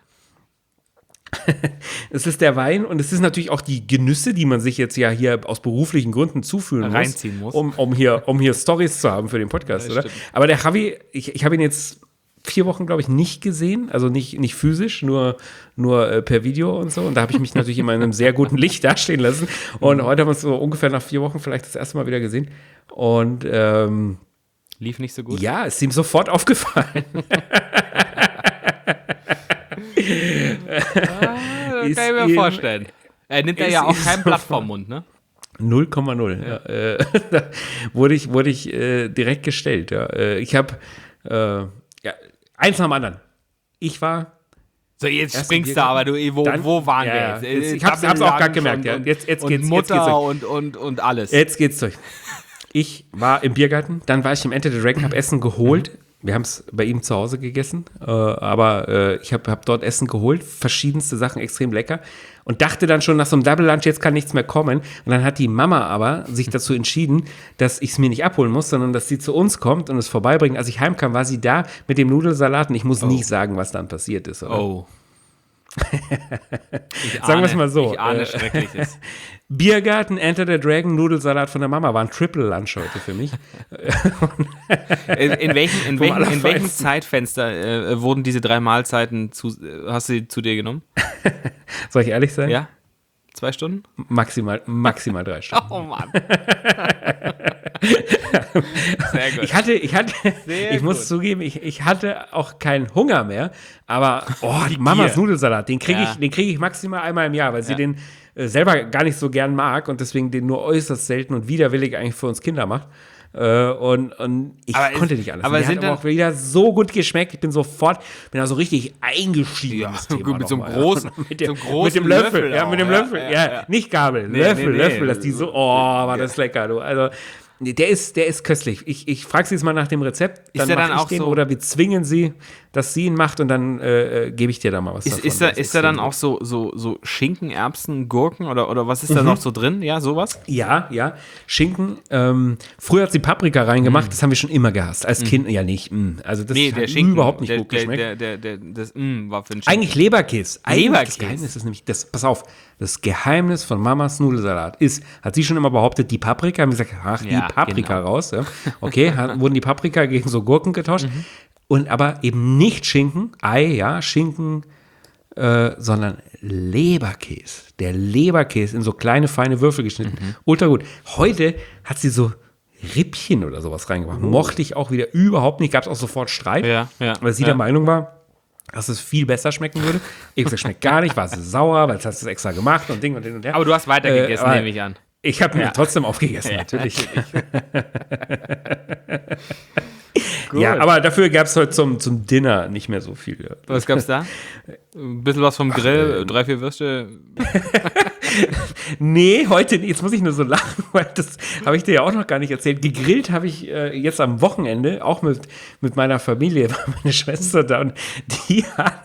Es ist der Wein und es ist natürlich auch die Genüsse, die man sich jetzt ja hier aus beruflichen Gründen zuführen muss, Reinziehen muss. Um, um hier, um hier Storys zu haben für den Podcast, Ja, oder? stimmt. Aber der Javi, ich, ich habe ihn jetzt vier Wochen, glaube ich, nicht gesehen, also nicht, nicht physisch, nur, nur äh, per Video und so. Und da habe ich mich natürlich immer in einem sehr guten Licht dastehen lassen. Und heute haben wir uns so ungefähr nach vier Wochen vielleicht das erste Mal wieder gesehen. Und ähm, Lief nicht so gut. ja, ist ihm sofort aufgefallen. Das Ist kann ich mir ihm- vorstellen. Er nimmt ja ist ja auch ihm kein so- Blatt vom Mund, ne? null Komma null. Ja. Äh, da wurde ich, wurde ich äh, direkt gestellt. Ja. Äh, ich habe äh, ja, eins nach dem anderen. Ich war. So, jetzt Erst springst im du aber, du, wo, Dann- wo waren ja, wir ja. jetzt? Jetzt- Äh, ich hab's- Double hab's auch grad Lunch gemerkt, und, ja. und, Jetzt- jetzt und geht's- jetzt Mutter geht's durch. und, und, und alles. Jetzt geht's durch. Ich war im Biergarten, dann war ich im Enter the Dragon, habe Essen geholt. Wir haben es bei ihm zu Hause gegessen, äh, aber äh, ich habe hab dort Essen geholt, verschiedenste Sachen, extrem lecker. Und dachte dann schon nach so einem Double Lunch, jetzt kann nichts mehr kommen. Und dann hat die Mama aber sich dazu entschieden, dass ich es mir nicht abholen muss, sondern dass sie zu uns kommt und es vorbeibringt. Als ich heimkam, war sie da mit dem Nudelsalat und ich muss Oh. nicht sagen, was dann passiert ist. Oder? Oh. Ich Sagen wir's mal so, Ich ahne äh, Schreckliches. Biergarten, Enter the Dragon, Nudelsalat von der Mama war ein Triple Lunch heute für mich. In, in, welchem, in, welchem, in welchem Allerfeinsten. Zeitfenster äh, wurden diese drei Mahlzeiten zu, äh, hast du sie zu dir genommen? Soll ich ehrlich sein? Ja? Zwei Stunden? Maximal, maximal drei Stunden. Oh Mann. Sehr gut. Ich hatte, ich hatte, Sehr ich muss gut. zugeben, ich, ich hatte auch keinen Hunger mehr, aber oh, die Mamas Nudelsalat, den kriege Ja. ich, den kriege ich maximal einmal im Jahr, weil sie Ja. den äh, selber gar nicht so gern mag und deswegen den nur äußerst selten und widerwillig eigentlich für uns Kinder macht. Äh, und, und ich Aber konnte ist- nicht alles. aber Und der sind hat aber dann- auch wieder so gut geschmeckt. Ich bin sofort, bin da so richtig eingestiegen. Ja, in das Thema gut, mit so einem nochmal, großen- ja. mit dem, so einem großen mit dem Löffel, Löffel ja, auch, mit dem ja, Löffel, ja, ja, ja. nicht Gabel, Nee, Löffel, nee, nee. Löffel, dass die so, oh, war das lecker, du. Also, nee, der ist, der ist köstlich. Ich, ich frage sie jetzt mal nach dem Rezept, dann der mache dann ich auch den so- oder wir zwingen sie, dass sie ihn macht und dann äh, äh, gebe ich dir da mal was Ist, davon. ist da, Der ist da dann extrem auch so, so, so Schinken, Erbsen, Gurken oder, oder was ist da noch so drin? Ja, sowas? gut. Ja, ja, Schinken. Ähm, früher hat sie Paprika reingemacht, das haben wir schon immer gehasst. Als Kind ja nicht. mh. Also das Nee, hat der Schinken. überhaupt nicht der, gut der, geschmeckt. der, der, der, das, mm, war für den Schinken. Eigentlich Leberkäse. Eigentlich Leberkäse. Das Geheimnis ist nämlich, das, pass auf, das Geheimnis von Mamas Nudelsalat ist, hat sie schon immer behauptet, die Paprika, haben wir gesagt, ach, die Ja, Paprika genau. raus. Ja. Okay, hat, wurden die Paprika gegen so Gurken getauscht. Mhm. Und aber eben nicht Schinken, Ei, ja, Schinken, äh, sondern Leberkäse. Der Leberkäse in so kleine, feine Würfel geschnitten. Mhm. Ultra gut. Heute hat sie so Rippchen oder sowas reingemacht. Mochte ich auch wieder überhaupt nicht. Gab es auch sofort Streit, Oh. Ja, ja, weil sie ja. der Meinung war, dass es viel besser schmecken würde. Ich gesagt, schmeckt gar nicht, war es sauer, weil es hast du extra gemacht und Ding und hin und her. Aber du hast weitergegessen, Äh, aber- nehme ich an. Ich habe mir Ja. trotzdem aufgegessen, natürlich. Gut. Ja, aber dafür gab es heute zum, zum Dinner nicht mehr so viel. Ja. Was gab's da? Ein bisschen was vom Grill, drei, vier Würste. Nee, heute nicht. Jetzt muss ich nur so lachen, weil das habe ich dir ja auch noch gar nicht erzählt. Gegrillt habe ich äh, jetzt am Wochenende, auch mit, mit meiner Familie, war meine Schwester da und die hat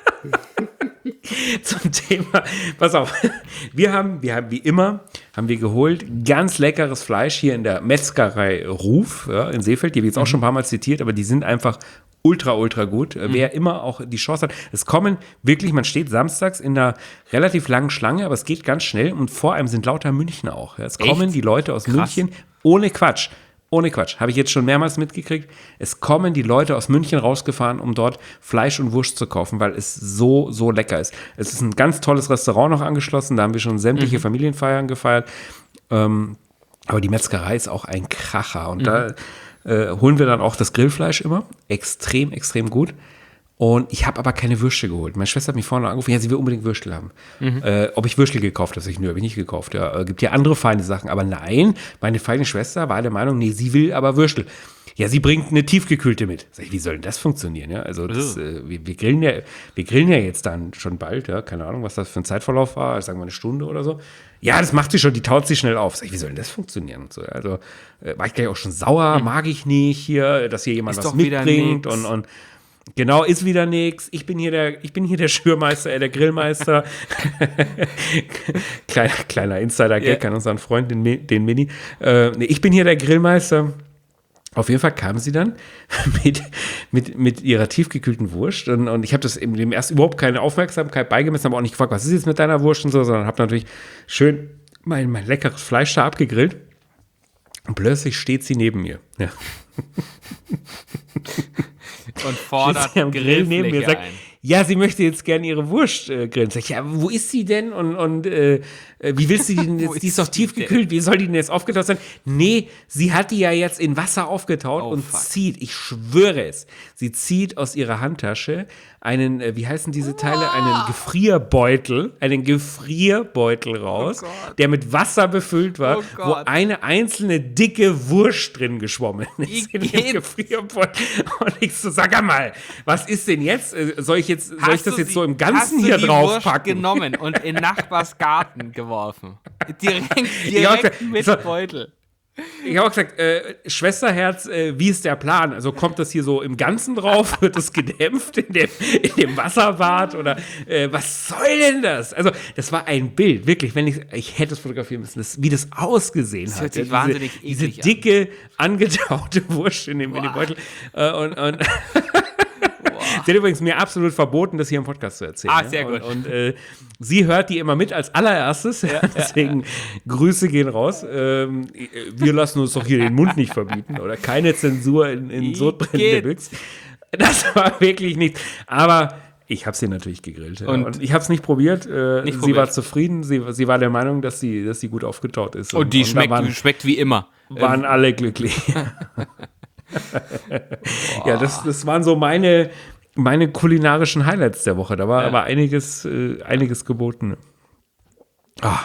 zum Thema, pass auf, wir haben, wir haben wie immer, haben wir geholt, ganz leckeres Fleisch hier in der Metzgerei Ruf, ja, in Seefeld, die habe ich jetzt auch schon ein paar Mal zitiert, aber die sind einfach ultra, ultra gut. Mhm. Wer immer auch die Chance hat, es kommen wirklich, man steht samstags in einer relativ langen Schlange, aber es geht ganz schnell und vor einem sind lauter Münchner auch. Ja. Es Echt? kommen die Leute aus Krass. München, ohne Quatsch. Ohne Quatsch. Habe ich jetzt schon mehrmals mitgekriegt. Es kommen die Leute aus München rausgefahren, um dort Fleisch und Wurst zu kaufen, weil es so, so lecker ist. Es ist ein ganz tolles Restaurant noch angeschlossen. Da haben wir schon sämtliche mhm. Familienfeiern gefeiert. Ähm, aber die Metzgerei ist auch ein Kracher. Und mhm. da äh, holen wir dann auch das Grillfleisch immer. Extrem, extrem gut. Und ich habe aber keine Würste geholt. Meine Schwester hat mich vorne angerufen, ja, sie will unbedingt Würstel haben. Mhm. Äh, ob ich Würstel gekauft habe, sag ich, nö, habe ich nicht gekauft. Ja, äh, gibt ja andere feine Sachen. Aber nein, meine feine Schwester war der Meinung, nee, sie will aber Würstel. Ja, sie bringt eine tiefgekühlte mit. Sag ich, wie soll denn das funktionieren? Ja, also das, äh, wir, wir, grillen ja, wir grillen ja jetzt dann schon bald, ja, keine Ahnung, was das für ein Zeitverlauf war, sagen wir eine Stunde oder so. Ja, das macht sie schon, die taut sie schnell auf. Sag ich, wie soll denn das funktionieren? Und so, also äh, war ich gleich auch schon sauer, mhm. mag ich nicht hier, dass hier jemand Ist was doch wieder mitbringt nix. und, und genau, ist wieder nix. Ich bin hier der, ich bin hier der Schürmeister, äh, der Grillmeister. kleiner, kleiner Insider-Gag Yeah. an unseren Freund, den, Mi- den Mini. Äh, nee, ich bin hier der Grillmeister. Auf jeden Fall kam sie dann mit, mit, mit ihrer tiefgekühlten Wurst und, und ich habe das dem erst überhaupt keine Aufmerksamkeit beigemessen, aber auch nicht gefragt, was ist jetzt mit deiner Wurst und so, sondern habe natürlich schön mein, mein leckeres Fleisch da abgegrillt und plötzlich steht sie neben mir. Ja. Und fordert Steht sie am Grill neben mir und sagt, ein. ja, sie möchte jetzt gerne ihre Wurst äh, grillen. Sag ich, ja, wo ist sie denn? Und, und äh, wie willst du die denn Wo jetzt? Die ist ist doch sie tiefgekühlt. Wie soll die denn jetzt aufgetaut sein? Nee, sie hat die ja jetzt in Wasser aufgetaut Oh, und fuck. zieht, ich schwöre es, sie zieht aus ihrer Handtasche einen, äh, wie heißen diese Teile? Einen Gefrierbeutel, einen Gefrierbeutel raus, Oh Gott. der mit Wasser befüllt war, Oh wo Gott. eine einzelne dicke Wurst drin geschwommen ist in dem Igitt. Gefrierbeutel. Und ich so, sag mal, was ist denn jetzt? Äh, Soll ich jetzt, soll ich Hast das du jetzt sie- so im Ganzen hast du hier die drauf Wurst packen? genommen und in Nachbars Garten geworfen. Direkt, Ja, okay. direkt mit So. Beutel. Ich habe auch gesagt, äh, Schwesterherz, äh, wie ist der Plan? Also kommt das hier so im Ganzen drauf? Wird das gedämpft in dem, in dem Wasserbad? Oder äh, was soll denn das? Also, das war ein Bild, wirklich, wenn ich, ich hätte es fotografieren müssen, das, wie das ausgesehen Das hat. hört sich ja, wahnsinnig diese, eklig diese dicke, angetaute Wurst in dem, in dem Boah. Beutel. Äh, und, und Sie hat übrigens mir absolut verboten, das hier im Podcast zu erzählen. Ah, ja? sehr gut. Und, und äh, sie hört die immer mit als allererstes. Ja, deswegen Grüße gehen raus. Ähm, wir lassen uns doch hier den Mund nicht verbieten. Oder keine Zensur in, in Sodbrennen Igitt. Deluxe. Das war wirklich nichts. Aber Ich habe sie natürlich gegrillt. Ja. Und, und ich habe es nicht probiert. Äh, nicht sie probiert. war zufrieden. Sie, sie war der Meinung, dass sie, dass sie gut aufgetaut ist. Und, und die und schmeckt, waren, schmeckt wie immer. Waren ähm. alle glücklich. Ja, das, das waren so meine, meine kulinarischen Highlights der Woche. Da war ja. aber einiges, äh, einiges geboten. Ah,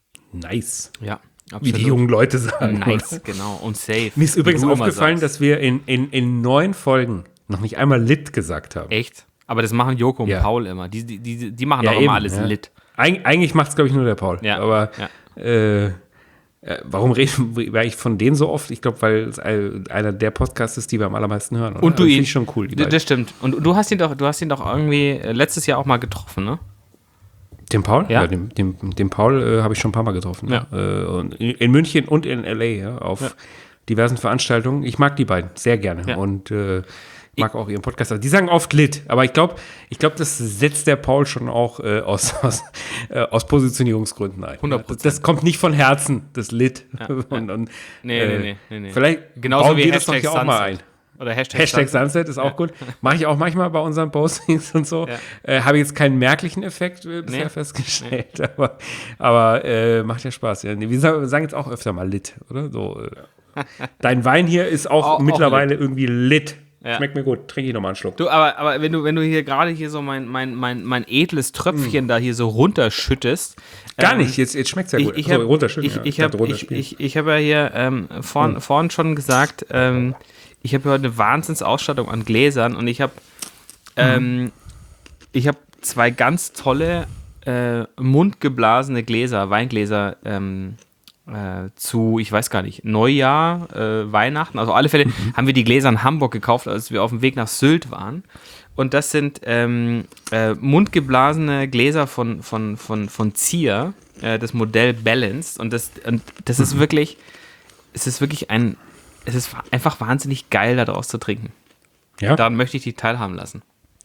nice. Ja. Absolut. Wie die jungen Leute sagen. Nice, oder? Genau. Und safe. Mir ist übrigens aufgefallen, dass wir in, in, in neun Folgen noch nicht einmal lit gesagt haben. Echt? Aber das machen Joko und ja. Paul immer. Die, die, die, die machen ja, auch eben, immer alles ja. lit. Eig eigentlich macht es, glaube ich, nur der Paul. Ja. Aber ja. Äh, warum reden wir eigentlich von denen so oft? Ich glaube, weil es einer der Podcasts ist, die wir am allermeisten hören. Oder? Und du also, ihn. Ich schon cool. Die das stimmt. Und du hast ihn doch, du hast ihn doch irgendwie letztes Jahr auch mal getroffen, ne? Den Paul? Ja. ja den, den, den Paul äh, habe ich schon ein paar Mal getroffen. Ja. Äh, und in, in München und in L A, ja, auf ja. diversen Veranstaltungen. Ich mag die beiden sehr gerne. Ja. Und äh, ich mag auch ihren Podcast. Also die sagen oft lit, aber ich glaube, ich glaub, das setzt der Paul schon auch äh, aus, aus, äh, aus Positionierungsgründen ein. hundert Prozent. Das, das kommt nicht von Herzen, das lit. Ja. und, und, nee, äh, nee, nee, nee, nee. Vielleicht genauso bauen wie wir das doch Hashtag hier auch mal ein. Sunset. Oder Hashtag, Hashtag Sunset. Sunset ist auch ja. gut. Mache ich auch manchmal bei unseren Postings und so. Ja. Äh, Habe jetzt keinen merklichen Effekt äh, bisher nee. festgestellt, nee. aber, aber äh, macht ja Spaß. Ja. Wir sagen jetzt auch öfter mal lit, oder? So, äh. Dein Wein hier ist auch, auch mittlerweile auch irgendwie lit. Ja. Schmeckt mir gut. Trinke ich nochmal einen Schluck. Du, aber, aber wenn du, wenn du hier gerade hier so mein, mein, mein, mein edles Tröpfchen mm. da hier so runterschüttest. Gar ähm, nicht, jetzt, jetzt schmeckt es ja gut. Ich, ich habe runterschütten, ich, ja. ich hab, ich, ich, ich hab ja hier ähm, vorn, mm. vorhin schon gesagt, ähm, ich habe heute eine Wahnsinnsausstattung an Gläsern und ich habe ähm, mm. ich habe zwei ganz tolle äh, mundgeblasene Gläser, Weingläser ähm, Äh, zu, ich weiß gar nicht, Neujahr, äh, Weihnachten, also auf alle Fälle mhm. haben wir die Gläser in Hamburg gekauft, als wir auf dem Weg nach Sylt waren. Und das sind ähm, äh, mundgeblasene Gläser von, von, von, von Zier, äh, das Modell Balanced. Und das, und das mhm. ist wirklich, es ist wirklich ein, es ist einfach wahnsinnig geil, daraus zu trinken. Ja. Daran möchte ich dich teilhaben lassen.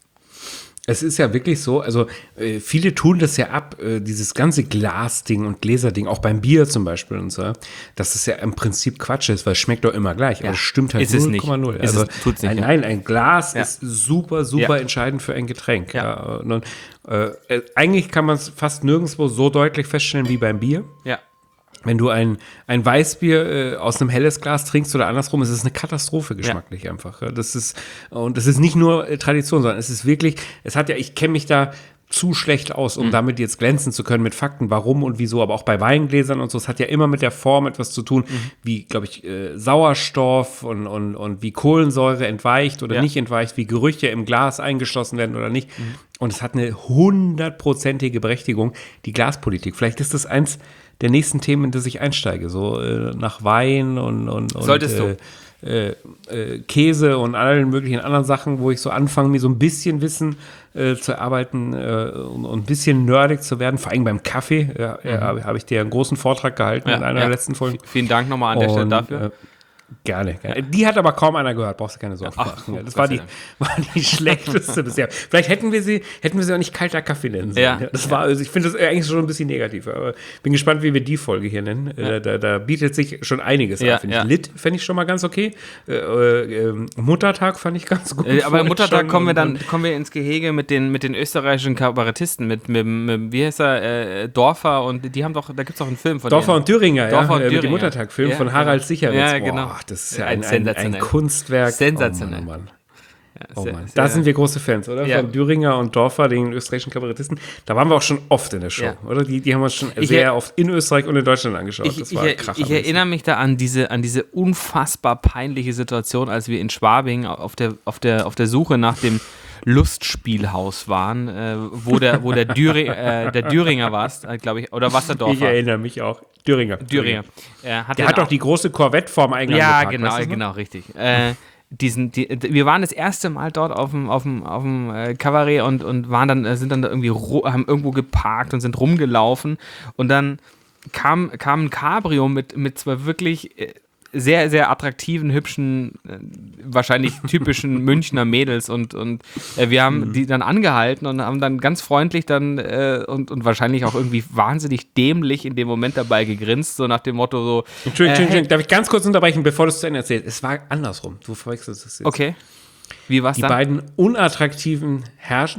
Es ist ja wirklich so, also äh, viele tun das ja ab, äh, dieses ganze Glasding und Gläserding, auch beim Bier zum Beispiel und so, dass es ja im Prinzip Quatsch ist, weil es schmeckt doch immer gleich, ja. aber es stimmt halt null Komma null. Also es, tut's nicht, ein, ja. nein, ein Glas ja. ist super, super ja. entscheidend für ein Getränk. Ja. Ja. Und, äh, eigentlich kann man es fast nirgendwo so deutlich feststellen wie beim Bier. Ja. Wenn du ein, ein Weißbier äh, aus einem helles Glas trinkst oder andersrum, ist es eine Katastrophe geschmacklich ja. einfach. Das ist, und das ist nicht nur äh, Tradition, sondern es ist wirklich, es hat ja, ich kenne mich da zu schlecht aus, um mhm. damit jetzt glänzen zu können mit Fakten, warum und wieso, aber auch bei Weingläsern und so, es hat ja immer mit der Form etwas zu tun, mhm. wie, glaube ich, äh, Sauerstoff und, und, und wie Kohlensäure entweicht oder ja. nicht entweicht, wie Gerüche im Glas eingeschlossen werden oder nicht. Mhm. Und es hat eine hundertprozentige Berechtigung, die Glaspolitik. Vielleicht ist das eins der nächsten Themen, in das ich einsteige, so äh, nach Wein und, und, und Solltest äh, äh, äh, Käse und allen möglichen anderen Sachen, wo ich so anfange, mir so ein bisschen Wissen äh, zu erarbeiten äh, und, und ein bisschen nerdig zu werden, vor allem beim Kaffee. Ja, mhm. ja, habe ich dir einen großen Vortrag gehalten ja, in einer ja. der letzten Folgen. Vielen Dank nochmal an der und, Stelle dafür. Äh, Gerne, gerne. Die hat aber kaum einer gehört, brauchst du keine Sorgen Ach, machen. Das war die, war die schlechteste bisher. Vielleicht hätten wir sie, hätten wir sie auch nicht kalter Kaffee nennen sollen. Ja. Das war, also ich finde das eigentlich schon ein bisschen negativ, aber bin gespannt, wie wir die Folge hier nennen. Ja. Da, da bietet sich schon einiges ja, an, finde ja. ich. Lit fände ich schon mal ganz okay. Äh, äh, Muttertag fand ich ganz gut. Äh, aber Muttertag kommen wir dann, und, kommen wir ins Gehege mit den, mit den österreichischen Kabarettisten, mit, mit, mit wie heißt er, äh, Dorfer und die haben doch, da gibt es doch einen Film von Dorfer denen. und Thüringer, Dorfer ja, und äh, mit dem Thüringer. Muttertag-Film Ja, von Harald genau. Sicherwitz. Ja, genau. Boah, das ist ja ein, Ein, ein, ein Kunstwerk. Sensationell. Oh Mann, oh Mann. Ja, Oh sehr, Mann. sehr, Da sind wir große Fans, oder? Ja. Von Düringer und Dorfer, den österreichischen Kabarettisten. Da waren wir auch schon oft in der Show, Ja. oder? Die, die haben wir uns schon Ich sehr er- oft in Österreich und in Deutschland angeschaut. Ich, das war ich, krass. ich erinnere mich da an diese, an diese unfassbar peinliche Situation, als wir in Schwabing auf der, auf der, auf der Suche nach dem Lustspielhaus waren, äh, wo der, wo der, Düri, äh, der Düringer war, äh, glaube ich, oder Wasserndorfer. Ich erinnere mich auch. Düringer. Düringer. Er hat Der hat doch die große Corvette vorm Eingang Ja, geparkt, genau, weißt du noch? genau, richtig. Äh, diesen, die, wir waren das erste Mal dort auf dem, auf dem, auf dem äh, Kabarett und, und waren dann, äh, sind dann da irgendwie, ru- haben irgendwo geparkt und sind rumgelaufen und dann kam, kam ein Cabrio mit, mit zwei wirklich äh, sehr, sehr attraktiven, hübschen, äh, wahrscheinlich typischen Münchner Mädels und, und äh, wir haben mhm. die dann angehalten und haben dann ganz freundlich dann äh, und, und wahrscheinlich auch irgendwie wahnsinnig dämlich in dem Moment dabei gegrinst, so nach dem Motto so Entschuldigung, äh, Entschuldigung, darf ich ganz kurz unterbrechen, bevor du es zu Ende erzählst? Es war andersrum. Du verwechselst es jetzt. Okay. Wie war's Die dann? beiden unattraktiven Herrschen,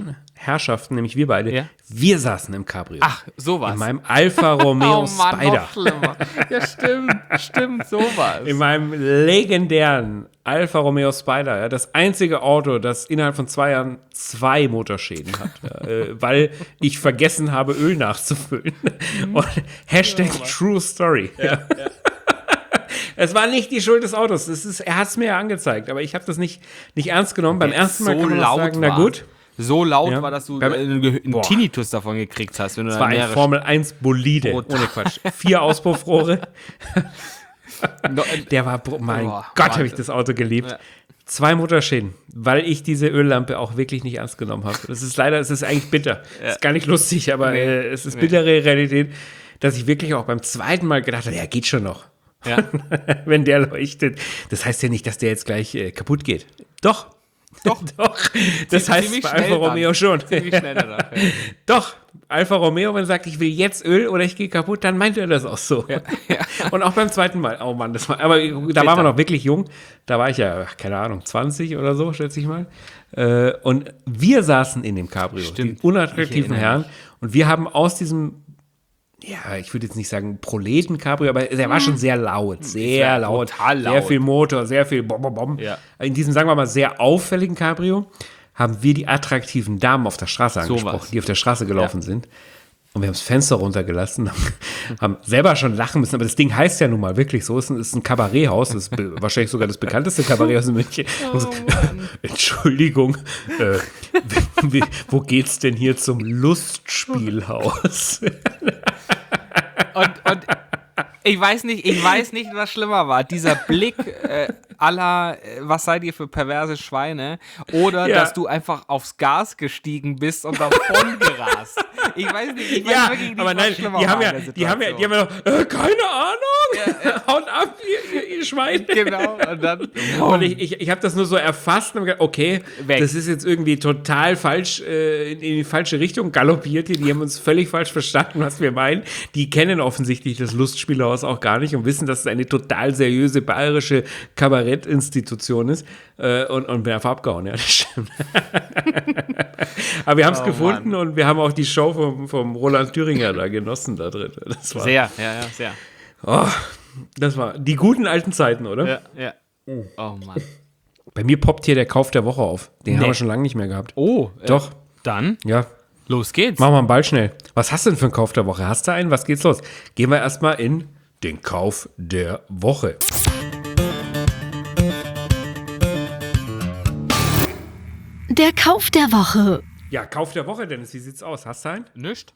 Herrschaften, nämlich wir beide, Ja. wir saßen im Cabrio. Ach, sowas. In meinem Alfa Romeo oh Mann, Spider. noch schlimmer. Ja, stimmt, stimmt, sowas. In meinem legendären Alfa Romeo Spider, ja, das einzige Auto, das innerhalb von zwei Jahren zwei Motorschäden hat, ja, äh, weil ich vergessen habe, Öl nachzufüllen. Und Hashtag True Story. Ja, ja. Es war nicht die Schuld des Autos. Es ist, er hat es mir ja angezeigt, aber ich habe das nicht, nicht ernst genommen. Beim ersten Mal so kann man laut sagen, war. na gut. So laut Ja. war, dass du Beim- äh, einen Ge- einen Boah. Tinnitus davon gekriegt hast. Wenn du Es da war ein mehrere Formel eins Bolide. Brutal. Ohne Quatsch. Vier Auspuffrohre. No, Der war, br- mein Boah, Gott, habe ich Wahnsinn. das Auto geliebt. Ja. Zwei Motorschäden, weil ich diese Öllampe auch wirklich nicht ernst genommen habe. Das ist leider, es ist eigentlich bitter. Es ist gar nicht lustig, aber Nee. äh, es ist bittere Realität, dass ich wirklich auch beim zweiten Mal gedacht habe, ja, geht schon noch. Ja. Wenn der leuchtet. Das heißt ja nicht, dass der jetzt gleich äh, kaputt geht. Doch. Doch. Doch. Das heißt Ziemlich bei schnell Alfa dann. Romeo schon. Ziemlich schnell danach, ja. Doch. Alfa Romeo, wenn er sagt, ich will jetzt Öl oder ich gehe kaputt, dann meint er das auch so. Und auch beim zweiten Mal. Oh Mann, das war, aber da waren wir noch wirklich jung. Da war ich ja, ach, keine Ahnung, zwanzig oder so, schätze ich mal. Äh, Und wir saßen in dem Cabrio, Stimmt. die unattraktiven Ich erinnere Herren. Und wir haben aus diesem, ja, ich würde jetzt nicht sagen Proleten-Cabrio, aber er war schon sehr laut, sehr war laut. total Sehr laut. viel Motor, sehr viel Bom, Bom, Bom. Ja. In diesem, sagen wir mal, sehr auffälligen Cabrio haben wir die attraktiven Damen auf der Straße angesprochen, was. die auf der Straße gelaufen sind. Und wir haben das Fenster runtergelassen, haben selber schon lachen müssen. Aber das Ding heißt ja nun mal wirklich so. Es ist ein, es ist ein Kabaretthaus. Das ist be- wahrscheinlich sogar das bekannteste Kabaretthaus in München. Und so, Entschuldigung, äh, wie, wie, wo geht's denn hier zum Lustspielhaus? Und, und ich weiß nicht, ich weiß nicht, was schlimmer war. Dieser Blick äh, à la, äh, was seid ihr für perverse Schweine? Oder Ja. dass du einfach aufs Gas gestiegen bist und davon gerast. Ich weiß nicht, ich weiß Ja, wirklich nicht, aber was nein, schlimmer die haben, war ja, in der die haben ja, die Situation. haben ja noch, äh, keine Ahnung, haut ab, ihr, ihr, ihr Schwein. Genau, und dann Und ich, ich, ich habe das nur so erfasst und hab gedacht, okay, Weg. das ist jetzt irgendwie total falsch, äh, in, in die falsche Richtung galoppiert hier. Die haben uns völlig falsch verstanden, was wir meinen. Die kennen offensichtlich das Lustspielhaus auch gar nicht und wissen, dass es eine total seriöse bayerische Kabarettinstitution ist. Äh, und, und bin einfach abgehauen, ja, das stimmt. Aber wir haben es Oh, gefunden Mann. und wir haben auch die Show vom, vom Roland Thüringer da genossen da drin. Das war, sehr, ja, ja, sehr. oh, das war die guten alten Zeiten, oder? Ja, ja. Oh Mann. Bei mir poppt hier der Kauf der Woche auf. Den haben Nee. wir schon lange nicht mehr gehabt. Oh, äh, Doch, dann ja. los geht's. Machen wir einen Ball schnell. Was hast du denn für einen Kauf der Woche? Hast du einen? Was geht's los? Gehen wir erstmal in den Kauf der Woche. Der Kauf der Woche. Ja, Kauf der Woche, Dennis. Wie sieht's aus? Hast du einen? Nicht?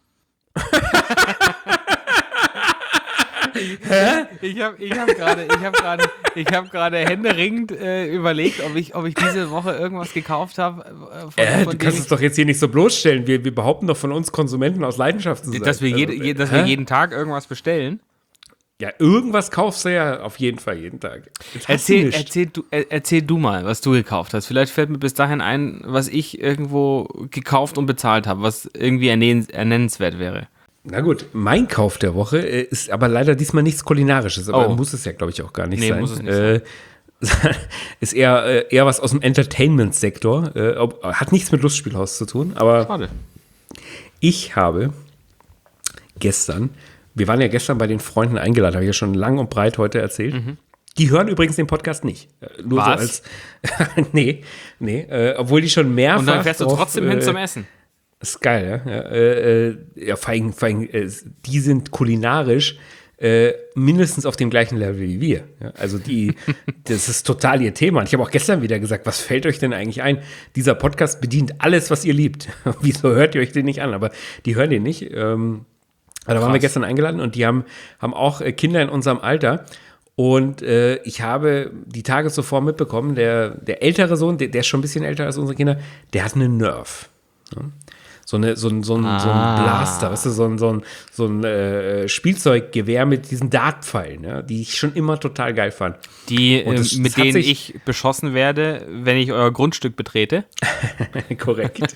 Hä? Ich habe ich hab gerade ich hab gerade ich habe gerade händeringend äh, überlegt, ob ich ob ich diese Woche irgendwas gekauft habe, äh, von, Äh, von du dem kannst ich, es doch jetzt hier nicht so bloßstellen. Wir, wir behaupten doch von uns Konsumenten aus Leidenschaft zu sein. dass wir jede, Also, je, dass hä? wir jeden Tag irgendwas bestellen. Ja, irgendwas kaufst du ja auf jeden Fall jeden Tag. Jetzt hast du Erzähl, nichts. erzähl, du, er, erzähl du mal, was du gekauft hast. Vielleicht fällt mir bis dahin ein, was ich irgendwo gekauft und bezahlt habe, was irgendwie ernehn, ernennenswert wäre. Na gut, mein Kauf der Woche äh, ist aber leider diesmal nichts Kulinarisches, aber Oh. muss es ja, glaube ich, auch gar nicht Nee, sein. muss es nicht äh, ist eher, äh, eher was aus dem Entertainment-Sektor. Äh, ob- hat nichts mit Lustspielhaus zu tun, aber Schade. ich habe gestern, wir waren ja gestern bei den Freunden eingeladen, habe ich ja schon lang und breit heute erzählt. Die hören übrigens den Podcast nicht. Äh, Nur Was? so als. nee, nee, äh, obwohl die schon mehrfach. Und dann fährst du drauf, trotzdem hin äh, zum Essen. Das ist geil, ja. Ja, äh, äh, ja vor allem, vor allem äh, die sind kulinarisch äh, mindestens auf dem gleichen Level wie wir. Ja, also die, das ist total ihr Thema. Und ich habe auch gestern wieder gesagt, was fällt euch denn eigentlich ein? Dieser Podcast bedient alles, was ihr liebt. Wieso hört ihr euch den nicht an? Aber die hören den nicht. Ähm, aber da waren wir gestern eingeladen und die haben, haben auch äh, Kinder in unserem Alter. Und äh, ich habe die Tage zuvor mitbekommen, der, der ältere Sohn, der, der ist schon ein bisschen älter als unsere Kinder, der hat eine Nerf. Ja? So, eine, so, ein, so, ein, so ein Ah. Blaster, weißt du, so ein, so ein, so ein äh, Spielzeuggewehr mit diesen Dartpfeilen, ja, die ich schon immer total geil fand. Die, Und das- äh, mit das hat denen sich- ich beschossen werde, wenn ich euer Grundstück betrete. Korrekt.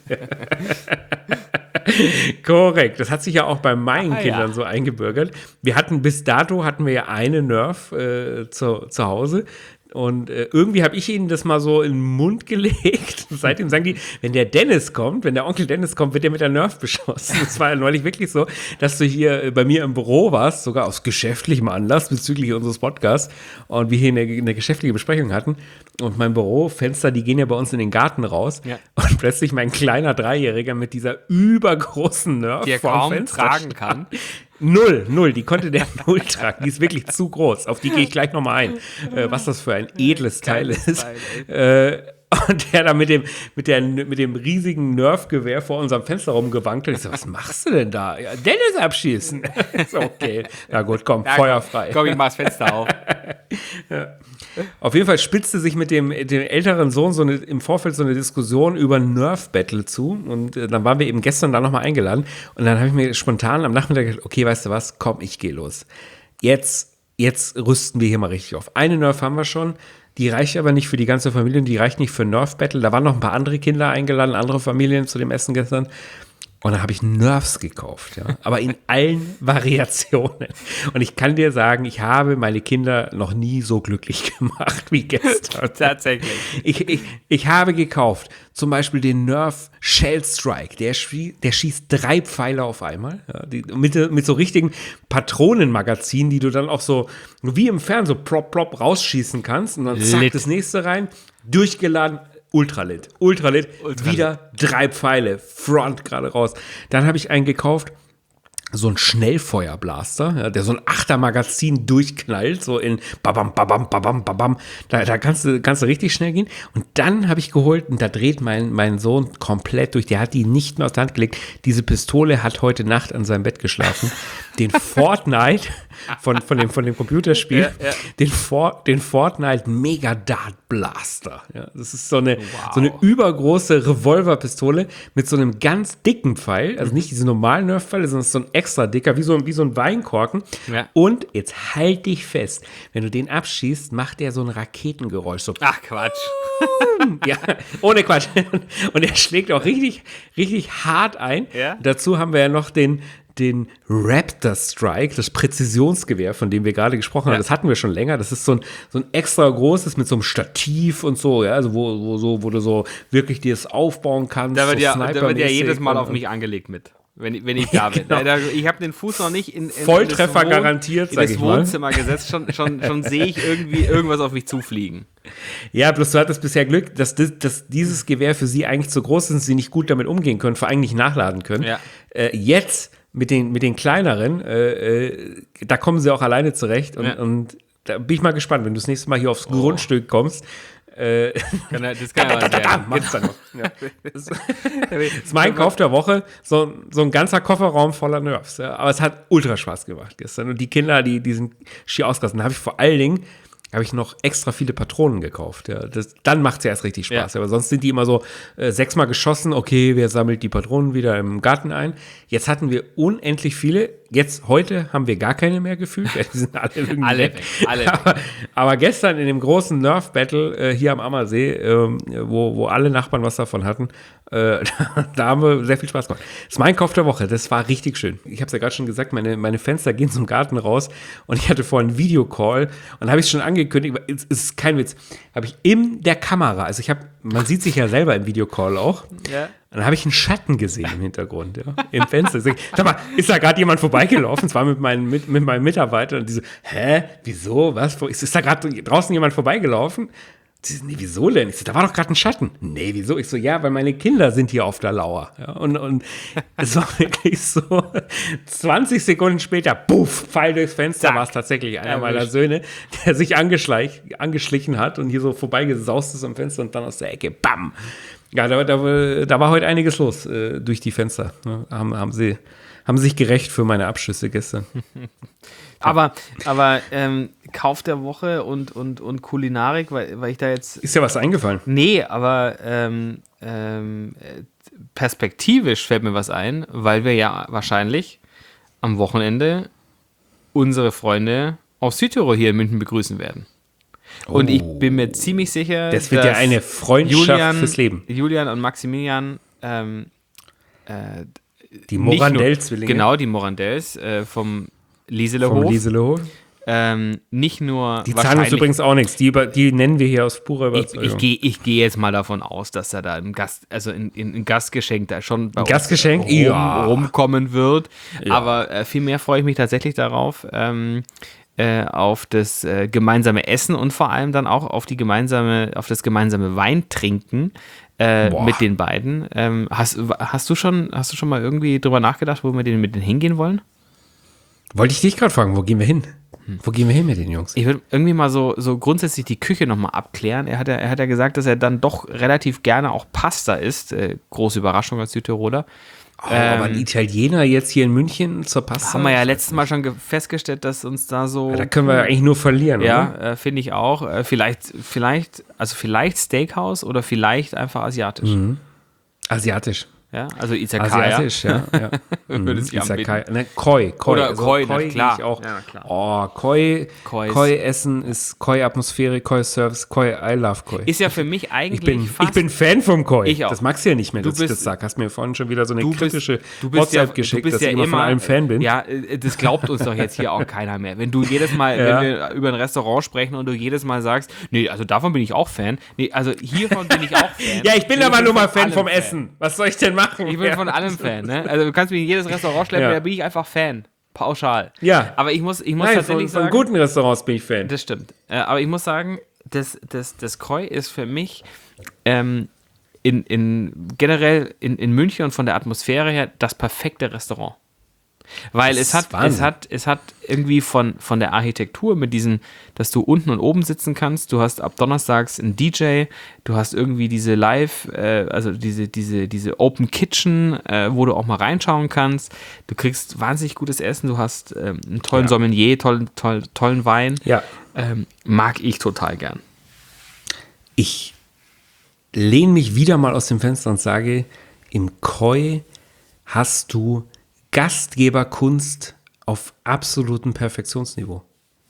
Korrekt. Das hat sich ja auch bei meinen Ah, ja. Kindern so eingebürgert. Wir hatten bis dato hatten wir ja eine Nerf äh, zu, zu Hause. Und äh, irgendwie habe ich ihnen das mal so in den Mund gelegt. Und seitdem sagen die, wenn der Dennis kommt, wenn der Onkel Dennis kommt, wird der mit der Nerf beschossen. Es war ja neulich wirklich so, dass du hier äh, bei mir im Büro warst, sogar aus geschäftlichem Anlass bezüglich unseres Podcasts. Und wir hier eine, eine geschäftliche Besprechung hatten. Und mein Bürofenster, die gehen ja bei uns in den Garten raus. Ja. Und plötzlich mein kleiner Dreijähriger mit dieser übergroßen Nerf die er vorm kaum Fenster tragen kann. Null, null, die konnte der null tragen. Die ist wirklich zu groß. Auf die gehe ich gleich nochmal ein, äh, was das für ein edles Teil ist. Äh, und der da mit dem, mit, der, mit dem riesigen Nerf-Gewehr vor unserem Fenster rumgewankt hat. Ich so, was machst du denn da? Ja, Dennis abschießen. Ist okay. Na gut, komm, ja, Feuer frei. Komm, ich mach das Fenster auf. Ja. Auf jeden Fall spitzte sich mit dem, dem älteren Sohn so eine, im Vorfeld so eine Diskussion über Nerf-Battle zu. Und äh, dann waren wir eben gestern da nochmal eingeladen. Und dann habe ich mir spontan am Nachmittag gedacht, okay, weißt du was, komm, ich gehe los. Jetzt, jetzt rüsten wir hier mal richtig auf. Eine Nerf haben wir schon. Die reicht aber nicht für die ganze Familie. Die reicht nicht für Nerf-Battle. Da waren noch ein paar andere Kinder eingeladen, andere Familien zu dem Essen gestern. Und dann habe ich Nerfs gekauft, ja, aber in allen Variationen. Und ich kann dir sagen, ich habe meine Kinder noch nie so glücklich gemacht wie gestern. Tatsächlich. Ich, ich, ich habe gekauft zum Beispiel den Nerf Shell Strike. Der, schie- der schießt drei Pfeile auf einmal. Ja, die, mit, mit so richtigen Patronenmagazinen, die du dann auch so wie im Fernsehen so plop, plop rausschießen kannst. Und dann zack, Lit. das nächste rein, durchgeladen. Ultralit, Ultralit, Ultralit, wieder drei Pfeile, Front gerade raus. Dann habe ich einen gekauft, so ein Schnellfeuerblaster, ja, der so ein Achtermagazin durchknallt, so in babam, babam, babam, babam. Da, da kannst du, kannst du richtig schnell gehen. Und dann habe ich geholt, und da dreht mein, mein Sohn komplett durch, der hat die nicht mehr aus der Hand gelegt. Diese Pistole hat heute Nacht an seinem Bett geschlafen. Den Fortnite von, von, dem, von dem Computerspiel, ja, ja. Den, For, den Fortnite Mega Dart Blaster. Ja, das ist so eine, wow. so eine übergroße Revolverpistole mit so einem ganz dicken Pfeil, also nicht diese normalen Nerf-Pfeile, sondern so ein extra dicker, wie so, wie so ein Weinkorken. Ja. Und jetzt halt dich fest, wenn du den abschießt, macht der so ein Raketengeräusch. So. Ach, Quatsch. Ja, ohne Quatsch. Und er schlägt auch richtig, richtig hart ein. Ja? Dazu haben wir ja noch den den Raptor Strike, das Präzisionsgewehr, von dem wir gerade gesprochen haben, ja. Das hatten wir schon länger. Das ist so ein, so ein extra großes mit so einem Stativ und so, ja, also wo, wo, so, wo du so wirklich dir das aufbauen kannst. Da wird, so ja, da wird ja jedes Mal auf mich angelegt mit. Wenn, wenn ich da bin. Genau. Ich habe den Fuß noch nicht in, in Volltreffer in das Wohn- garantiert, in das Wohnzimmer mal. gesetzt. Schon, schon, schon sehe ich irgendwie irgendwas auf mich zufliegen. Ja, bloß du hattest bisher Glück, dass, das, dass dieses Gewehr für sie eigentlich zu groß ist und sie nicht gut damit umgehen können, vor allem nicht nachladen können. Ja. Äh, jetzt mit den, mit den kleineren, äh, äh, da kommen sie auch alleine zurecht. Und, ja. und da bin ich mal gespannt, wenn du das nächste Mal hier aufs oh. Grundstück kommst. Äh, kann er, das kann er da, da, machst dann noch. Ja. Das ist mein Kauf der Woche, so, so ein ganzer Kofferraum voller Nerfs. Ja. Aber es hat ultra Spaß gemacht gestern. Und die Kinder, die, die sind schier ausgerastet. Da habe ich vor allen Dingen habe ich noch extra viele Patronen gekauft. Ja. Das, dann macht es ja erst richtig Spaß. Ja. Aber sonst sind die immer so äh, sechsmal geschossen. Okay, wer sammelt die Patronen wieder im Garten ein? Jetzt hatten wir unendlich viele. Jetzt, heute haben wir gar keine mehr gefühlt. Ja, die sind alle irgendwie alle weg. weg. Alle aber, weg. aber gestern in dem großen Nerf-Battle äh, hier am Ammersee, ähm, wo, wo alle Nachbarn was davon hatten, äh, da haben wir sehr viel Spaß gemacht. Das ist mein Kauf der Woche. Das war richtig schön. Ich habe es ja gerade schon gesagt, meine, meine Fenster gehen zum Garten raus und ich hatte vorhin einen Videocall und habe ich schon angekündigt, es ist kein Witz, habe ich in der Kamera, also ich habe, man sieht sich ja selber im Videocall auch, ja. Dann habe ich einen Schatten gesehen im Hintergrund, ja, im Fenster. Sag, sag mal, ist da gerade jemand vorbeigelaufen? Es war mit, meinen, mit, mit meinem Mitarbeiter und die so, hä, wieso, was, ist, ist da gerade draußen jemand vorbeigelaufen? Sie so, nee, wieso denn? Ich so, da war doch gerade ein Schatten. Nee, wieso? Ich so, ja, weil meine Kinder sind hier auf der Lauer. Ja, und, und es war wirklich so, zwanzig Sekunden später, puff, Pfeil durchs Fenster, war es tatsächlich einer Erwischt. meiner Söhne, der sich angeschlichen hat und hier so vorbeigesaust ist am Fenster und dann aus der Ecke, bam. Ja, da, da, da war heute einiges los äh, durch die Fenster. Ja, haben, haben, sie, haben sich gerecht für meine Abschüsse gestern. aber aber ähm, Kauf der Woche und, und, und Kulinarik, weil, weil ich da jetzt... Ist ja was eingefallen? Nee, aber ähm, ähm, perspektivisch fällt mir was ein, weil wir ja wahrscheinlich am Wochenende unsere Freunde aus Südtirol hier in München begrüßen werden. Und oh. ich bin mir ziemlich sicher, das wird ja eine Freundschaft Julian, fürs Leben. Julian und Maximilian, ähm, äh, die Morandell-Zwillinge. Genau, die Morandells äh, vom Lieselehof. Vom Lieselehof. Ähm, nicht nur Die zahlen uns übrigens auch nichts. Die, über, die nennen wir hier aus purer Ich, Überzeugung. ich gehe ich geh jetzt mal davon aus, dass er da ein Gast, also in, in, ein Gastgeschenk da schon bei Ein Gastgeschenk? uns rum, Ja. rumkommen wird. Ja. Aber äh, viel mehr freue ich mich tatsächlich darauf, ähm, äh, auf das äh, gemeinsame Essen und vor allem dann auch auf die gemeinsame, auf das gemeinsame Weintrinken äh, Boah. mit den beiden. Ähm, hast, hast du schon, hast du schon mal irgendwie drüber nachgedacht, wo wir den, mit denen hingehen wollen? Wollte ich dich gerade fragen, wo gehen wir hin? Wo gehen wir hin mit den Jungs? Ich würde irgendwie mal so, so grundsätzlich die Küche nochmal abklären. Er hat, ja, er hat ja gesagt, dass er dann doch relativ gerne auch Pasta isst. Äh, große Überraschung als Südtiroler. Oh, aber ein Ähm, Italiener jetzt hier in München zur Pasta? Haben wir ja letztes Mal schon ge- festgestellt, dass uns da so. Ja, da können wir ja eigentlich nur verlieren, Ja, oder? äh, finde ich auch. Äh, vielleicht, vielleicht, also vielleicht Steakhouse oder vielleicht einfach asiatisch. Mhm. Asiatisch. Ja, also Izakaya. Asiatisch, ja. ja. Würde Mhm. sich Izakaya. Ne, Koi, Koi. Oder Koi, na Koi klar. gehe ich auch. Ja, na klar. Oh, Koi, Koi ist- Koi-Essen ist Koi-Atmosphäre, Koi-Service, Koi, I love Koi. Ist ja für mich eigentlich Ich bin, fast. ich bin Fan vom Koi. Ich auch. Das magst du ja nicht mehr, Du dass ich bist- das sag. Hast mir vorhin schon wieder so eine du bist- kritische du bist ja, WhatsApp geschickt, du bist dass ja ich immer von allem Fan bin. Ja, äh, das glaubt uns doch jetzt hier auch keiner mehr. Wenn du jedes Mal, Ja. wenn wir über ein Restaurant sprechen und du jedes Mal sagst, nee, also davon bin ich auch Fan. Nee, also hiervon bin ich auch Fan. Ja, ich bin Nee, aber nur mal von Fan allem vom Essen. Was soll ich denn machen? Ich bin ja. von allem Fan, ne? Also du kannst mich in jedes Restaurant schleppen, Ja. da bin ich einfach Fan. Pauschal. Ja. Aber ich muss, ich muss Nein, tatsächlich von, von sagen. guten Restaurants bin ich Fan. Das stimmt. Äh, aber ich muss sagen, das, das, das Koi ist für mich ähm, in, in, generell in, in München und von der Atmosphäre her das perfekte Restaurant. Weil Das es hat, ist Wahnsinn. es hat, es hat irgendwie von, von der Architektur mit diesen, dass du unten und oben sitzen kannst, du hast ab donnerstags einen D J, du hast irgendwie diese Live, äh, also diese, diese, diese Open Kitchen, äh, wo du auch mal reinschauen kannst, du kriegst wahnsinnig gutes Essen, du hast ähm, einen tollen Ja. Sommelier, tollen, tollen, tollen Wein, Ja. ähm, mag ich total gern. Ich lehne mich wieder mal aus dem Fenster und sage, im Koi hast du Gastgeberkunst auf absolutem Perfektionsniveau.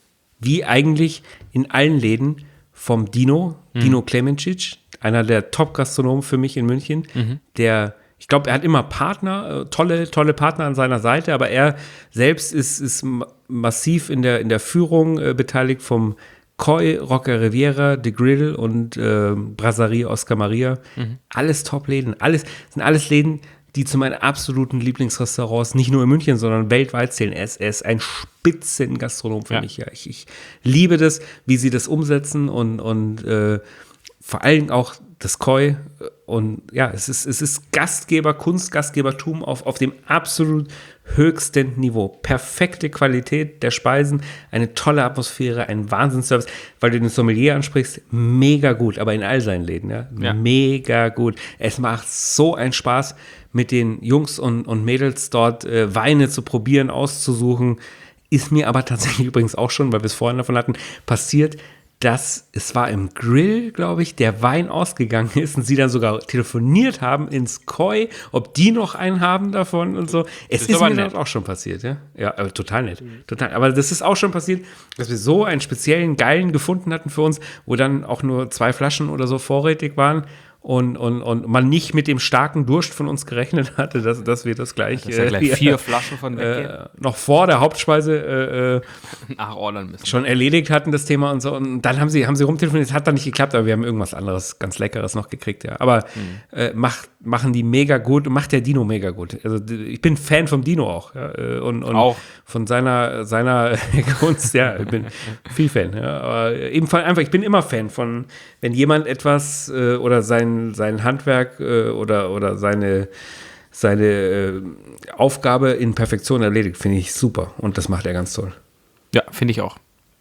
Wie eigentlich in allen Läden vom Dino, Dino Klemencic, einer der Top-Gastronomen für mich in München, der, ich glaube, er hat immer Partner, äh, tolle, tolle Partner an seiner Seite, aber er selbst ist, ist ma- massiv in der, in der Führung äh, beteiligt vom Koi, Rocca Riviera, The Grill und äh, Brasserie Oscar Maria. Alles Top-Läden, alles, sind alles Läden, die zu meinen absoluten Lieblingsrestaurants nicht nur in München, sondern weltweit zählen. Er ist, er ist ein Spitzengastronom für Ja. mich. Ja. Ich, ich liebe das, wie sie das umsetzen und, und äh, vor allem auch das Koi. Und ja, es ist, es ist Gastgeberkunst, Gastgebertum auf, auf dem absolut höchsten Niveau. Perfekte Qualität der Speisen, eine tolle Atmosphäre, ein Wahnsinnsservice. Weil du den Sommelier ansprichst, mega gut, aber in all seinen Läden, ja, Ja. mega gut. Es macht so einen Spaß, mit den Jungs und, und Mädels dort äh, Weine zu probieren, auszusuchen. Ist mir aber tatsächlich übrigens auch schon, weil wir es vorhin davon hatten, passiert, dass es war im Grill, glaube ich, der Wein ausgegangen ist und sie dann sogar telefoniert haben ins Koi, ob die noch einen haben davon und so. Es ist ist, aber mir nett. dort auch schon passiert, ja. Ja, aber total nett. Total. Aber das ist auch schon passiert, dass wir so einen speziellen geilen gefunden hatten für uns, wo dann auch nur zwei Flaschen oder so vorrätig waren. Und, und, und man nicht mit dem starken Durst von uns gerechnet hatte, dass, dass wir das gleich, Das ist ja gleich äh, vier Flaschen von weggehen, äh, noch vor der Hauptspeise äh, äh, nachordern müssen. schon erledigt hatten, das Thema und so. Und dann haben sie, haben sie rumtelefoniert, es hat dann nicht geklappt, aber wir haben irgendwas anderes, ganz Leckeres noch gekriegt, ja. Aber äh, macht, machen die mega gut und macht der Dino mega gut. Also d- ich bin Fan vom Dino auch. Ja, äh, und, und Auch. von seiner, seiner Kunst, ja, ich bin viel Fan. Ja. Aber ebenfalls einfach, ich bin immer Fan von, wenn jemand etwas äh, oder sein, sein Handwerk äh, oder, oder seine seine äh, Aufgabe in Perfektion erledigt, finde ich super. Und das macht er ganz toll. Ja, finde ich auch.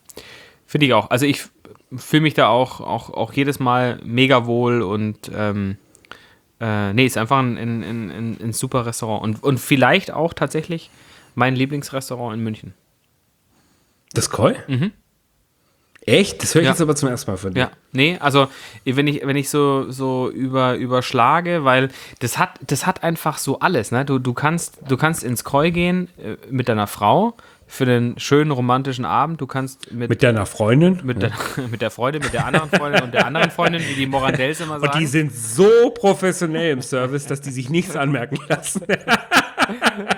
Finde ich auch. Also ich fühle mich da auch, auch, auch jedes Mal mega wohl und ähm, äh, nee, ist einfach ein, ein, ein, ein, ein super Restaurant. Und, und vielleicht auch tatsächlich mein Lieblingsrestaurant in München. Das Koi? Mhm. Echt? Das höre ich Ja. jetzt aber zum ersten Mal von dir. Ja, nee, also wenn ich, wenn ich so, so über, überschlage, weil das hat, das hat einfach so alles, ne? Du, du kannst, du kannst ins Koi gehen äh, mit deiner Frau für einen schönen romantischen Abend. Du kannst mit, Mit deiner Freundin? mit, der, mit der Freundin, mit der anderen Freundin und der anderen Freundin, wie die Morandells immer sagen. Und die sind so professionell im Service, dass die sich nichts anmerken lassen.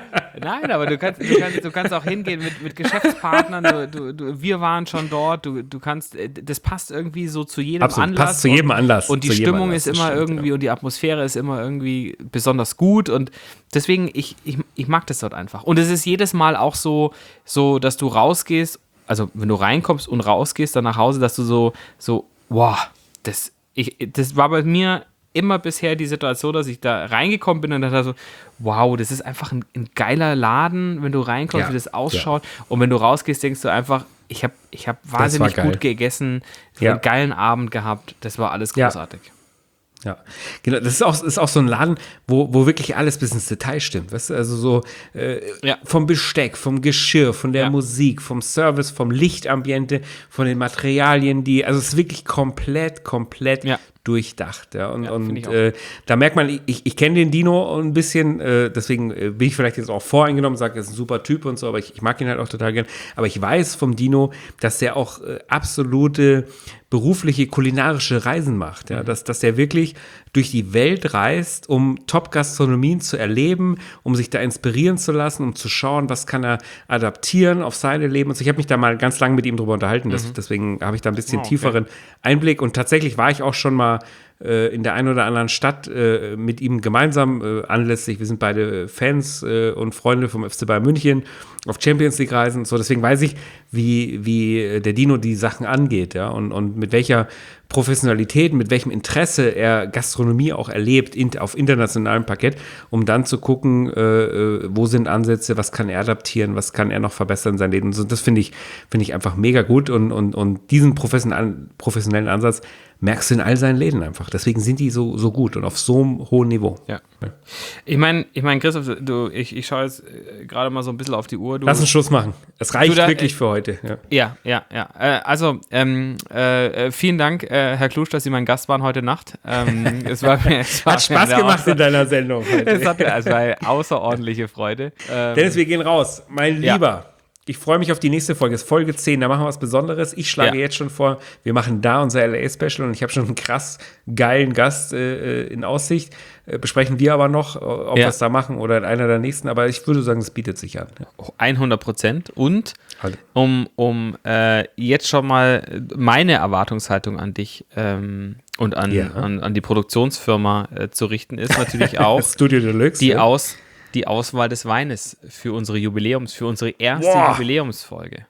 Nein, aber du kannst, du kannst, du kannst auch hingehen mit, mit Geschäftspartnern. Du, du, du, wir waren schon dort. Du, du kannst, das passt irgendwie so zu jedem Absolut, Anlass. passt zu jedem Anlass. Und die zu Stimmung Anlass, ist immer stimmt, irgendwie ja. und die Atmosphäre ist immer irgendwie besonders gut. Und deswegen, ich, ich, ich mag das dort einfach. Und es ist jedes Mal auch so, so, dass du rausgehst, also wenn du reinkommst und rausgehst dann nach Hause, dass du so, so, wow, das, ich, das war bei mir immer bisher die Situation, dass ich da reingekommen bin und dachte so, wow, das ist einfach ein, ein geiler Laden, wenn du reinkommst, Ja, wie das ausschaut. Ja. Und wenn du rausgehst, denkst du einfach, ich habe ich hab wahnsinnig gut gegessen, ja. einen geilen Abend gehabt, das war alles großartig. Ja. Ja, genau. Das ist auch, ist auch so ein Laden, wo, wo wirklich alles bis ins Detail stimmt. Weißt du? Also so äh, ja. vom Besteck, vom Geschirr, von der ja. Musik, vom Service, vom Lichtambiente, von den Materialien, die, also es ist wirklich komplett, komplett ja. durchdacht. Ja, und, ja, und äh, da merkt man, ich, ich kenne den Dino ein bisschen, äh, deswegen äh, bin ich vielleicht jetzt auch voreingenommen, sage, er ist ein super Typ und so, aber ich, ich mag ihn halt auch total gern. Aber ich weiß vom Dino, dass der auch äh, absolute berufliche kulinarische Reisen macht, ja, dass, dass der wirklich durch die Welt reist, um Top-Gastronomien zu erleben, um sich da inspirieren zu lassen, um zu schauen, was kann er adaptieren auf seine Leben und so. Ich habe mich da mal ganz lange mit ihm drüber unterhalten, das, mhm. deswegen habe ich da ein bisschen oh, okay. tieferen Einblick und tatsächlich war ich auch schon mal äh, in der einen oder anderen Stadt äh, mit ihm gemeinsam äh, anlässlich, wir sind beide Fans äh, und Freunde vom F C Bayern München, auf Champions League Reisen und so, deswegen weiß ich, wie, wie der Dino die Sachen angeht, ja, und, und mit welcher Professionalität, mit welchem Interesse er Gastronomie auch erlebt in, auf internationalem Parkett, um dann zu gucken, äh, wo sind Ansätze, was kann er adaptieren, was kann er noch verbessern in seinem Leben. Und so, das finde ich, finde ich einfach mega gut und, und, und diesen professionellen, professionellen Ansatz merkst du in all seinen Läden einfach. Deswegen sind die so, so gut und auf so einem hohen Niveau. Ja. ja. Ich meine, ich mein, Christoph, du, ich, ich schaue jetzt gerade mal so ein bisschen auf die Uhr. Du, Lass uns Schluss machen. Es reicht da, wirklich äh, für heute. Ja, ja, ja. ja. Äh, also, ähm, äh, vielen Dank, äh, Herr Klusch, dass Sie mein Gast waren heute Nacht. Ähm, es war mir, es war hat Spaß gemacht in deiner Sendung heute. Es hat mir, also war eine außerordentliche Freude. Ähm, Dennis, wir gehen raus. Mein Lieber. Ja. Ich freue mich auf die nächste Folge. Es ist Folge zehn, da machen wir was Besonderes. Ich schlage ja. jetzt schon vor, wir machen da unser L A-Special und ich habe schon einen krass geilen Gast äh, in Aussicht. Äh, besprechen wir aber noch, ob ja. wir es da machen oder in einer der nächsten. Aber ich würde sagen, es bietet sich an. Ja. hundert Prozent. Und um, um äh, jetzt schon mal meine Erwartungshaltung an dich ähm, und an, ja. an, an die Produktionsfirma äh, zu richten, ist natürlich auch Studio Deluxe, die ja. aus die Auswahl des Weines für unsere Jubiläums, für unsere erste wow. Jubiläumsfolge.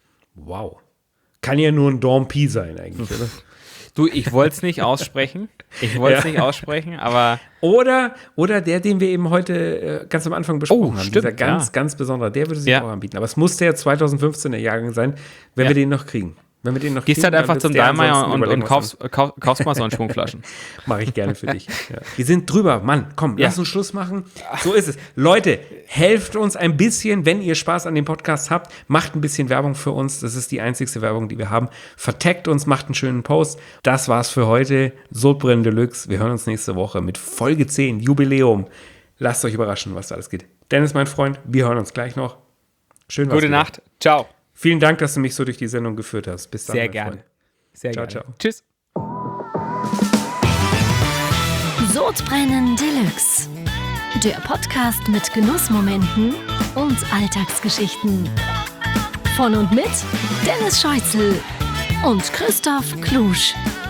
Wow. Kann ja nur ein Dompi sein eigentlich, oder? Du, ich wollte es nicht aussprechen. Ich wollte es ja. nicht aussprechen, aber... Oder, oder der, den wir eben heute äh, ganz am Anfang besprochen oh, haben. Stimmt, dieser ganz, ja. ganz besondere, der würde sich ja. auch anbieten. Aber es muss der zwanzig fünfzehner Jahrgang sein, wenn ja. wir den noch kriegen. Wenn wir den noch Gehst kriegen, halt einfach zum Dahlmeier und, und kaufst, kauf, kaufst mal so einen Schwung Flaschen. Mache ich gerne für dich. Ja. Wir sind drüber. Mann, komm, ja. lass uns Schluss machen. So ist es. Leute, helft uns ein bisschen, wenn ihr Spaß an dem Podcast habt. Macht ein bisschen Werbung für uns. Das ist die einzigste Werbung, die wir haben. Vertaggt uns, macht einen schönen Post. Das war's für heute. Sodbrennen Deluxe. Wir hören uns nächste Woche mit Folge zehn, Jubiläum. Lasst euch überraschen, was da alles geht. Dennis, mein Freund, wir hören uns gleich noch. Schön was Gute wieder. Nacht. Ciao. Vielen Dank, dass du mich so durch die Sendung geführt hast. Bis dann. Sehr gerne. Sehr ciao, gerne. Ciao. Tschüss. Sodbrennen Deluxe. Der Podcast mit Genussmomenten und Alltagsgeschichten. Von und mit Dennis Scheuzel und Christoph Klusch.